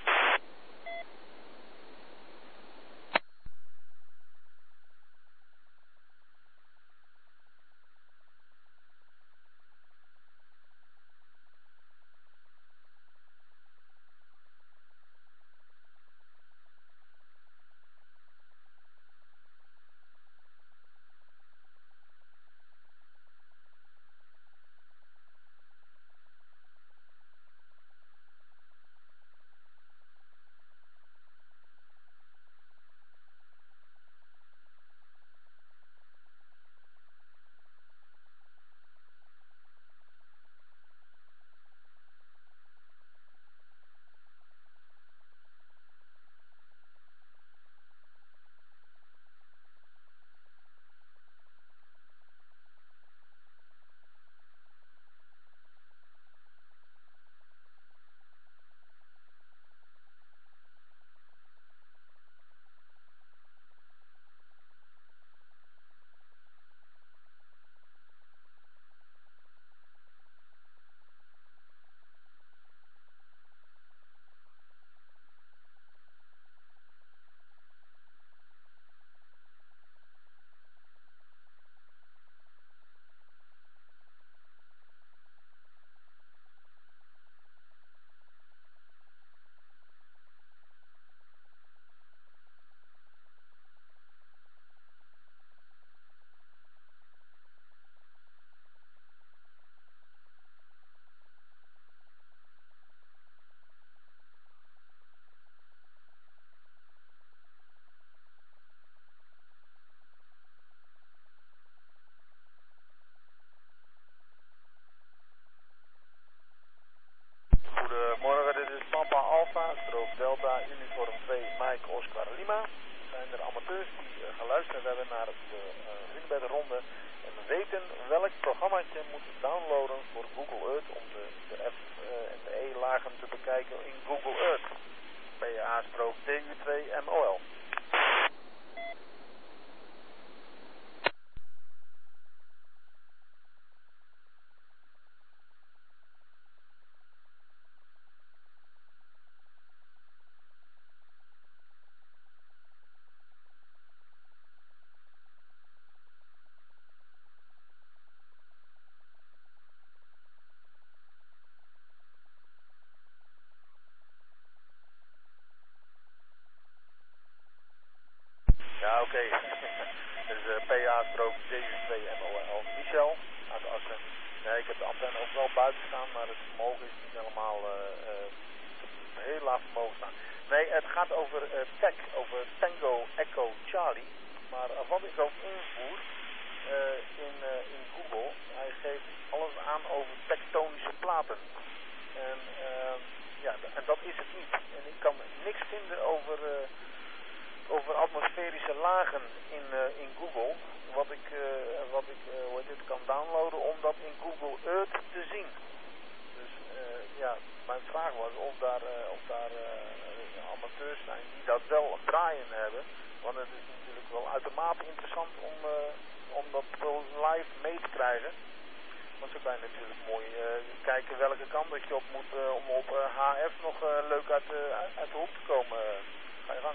Speaker 17: Goedemorgen, dit is Papa Alpha, strook Delta, uniform 2, Mike Oscar Lima. Zijn er amateurs die geluisterd hebben naar de ronde en weten welk programmaatje moeten downloaden voor Google Earth om de F en de E lagen te bekijken in Google Earth. PA-DU2MOL. helemaal buiten staan, maar het vermogen is niet helemaal heel laag vermogen staan. Nee, het gaat over TEC, over Tango Echo Charlie. Maar wat ik ook invoer in Google, hij geeft alles aan over tektonische platen. En dat is het niet. En ik kan niks vinden over atmosferische lagen in Google, wat ik kan downloaden om dat in Google Earth te zien. Dus mijn vraag was of daar amateurs zijn die dat wel draaien hebben, want het is natuurlijk wel uitermate interessant om dat wel live mee te krijgen. Want zo kan je natuurlijk mooi kijken welke kant dat je op moet om op HF nog leuk uit de hoek te komen. Ga je gang.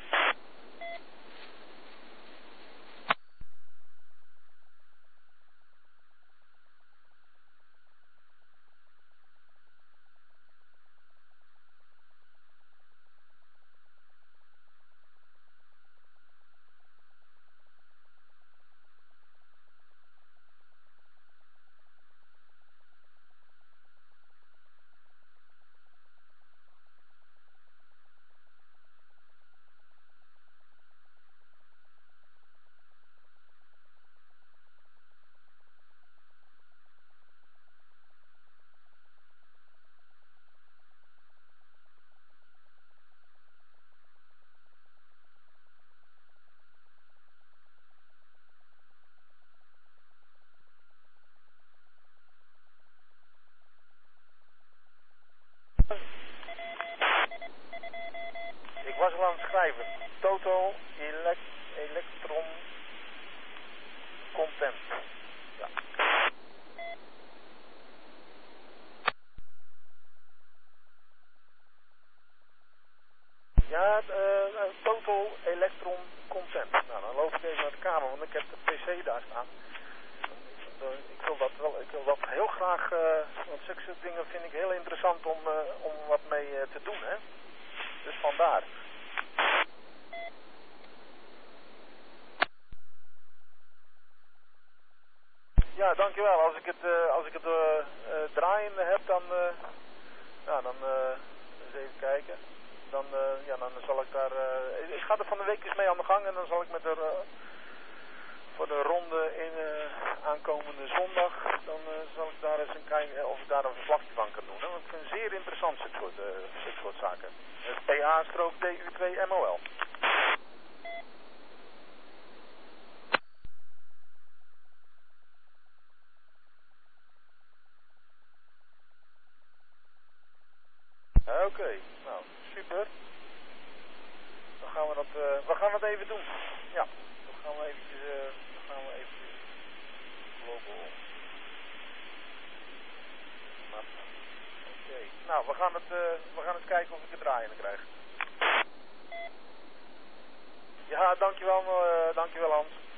Speaker 17: Ik was al aan het schrijven. Total Electron Content. Ja. Ja, Total Electron Content. Nou, dan loop ik even naar de kamer, want ik heb de PC daar staan. Ik wil dat heel graag, want zulke dingen vind ik heel interessant om wat mee te doen, hè. Dus vandaar. Ja, dankjewel. Als ik het draaiende heb, dan eens even kijken. Dan zal ik daar, ik ga er van de week eens mee aan de gang en dan zal ik met voor de ronde in aankomende zondag, dan zal ik daar eens kijken of ik daar een verslagje van kan doen. Hè? Want ik vind het zeer interessant, dit soort zaken. Het PA-DU2-MOL. Oké, nou, super. Dan gaan we gaan het even doen. Ja, dan gaan we eventjes, global map. Oké. Nou, we gaan het kijken of ik het draaiende krijg. Ja, dankjewel Hans.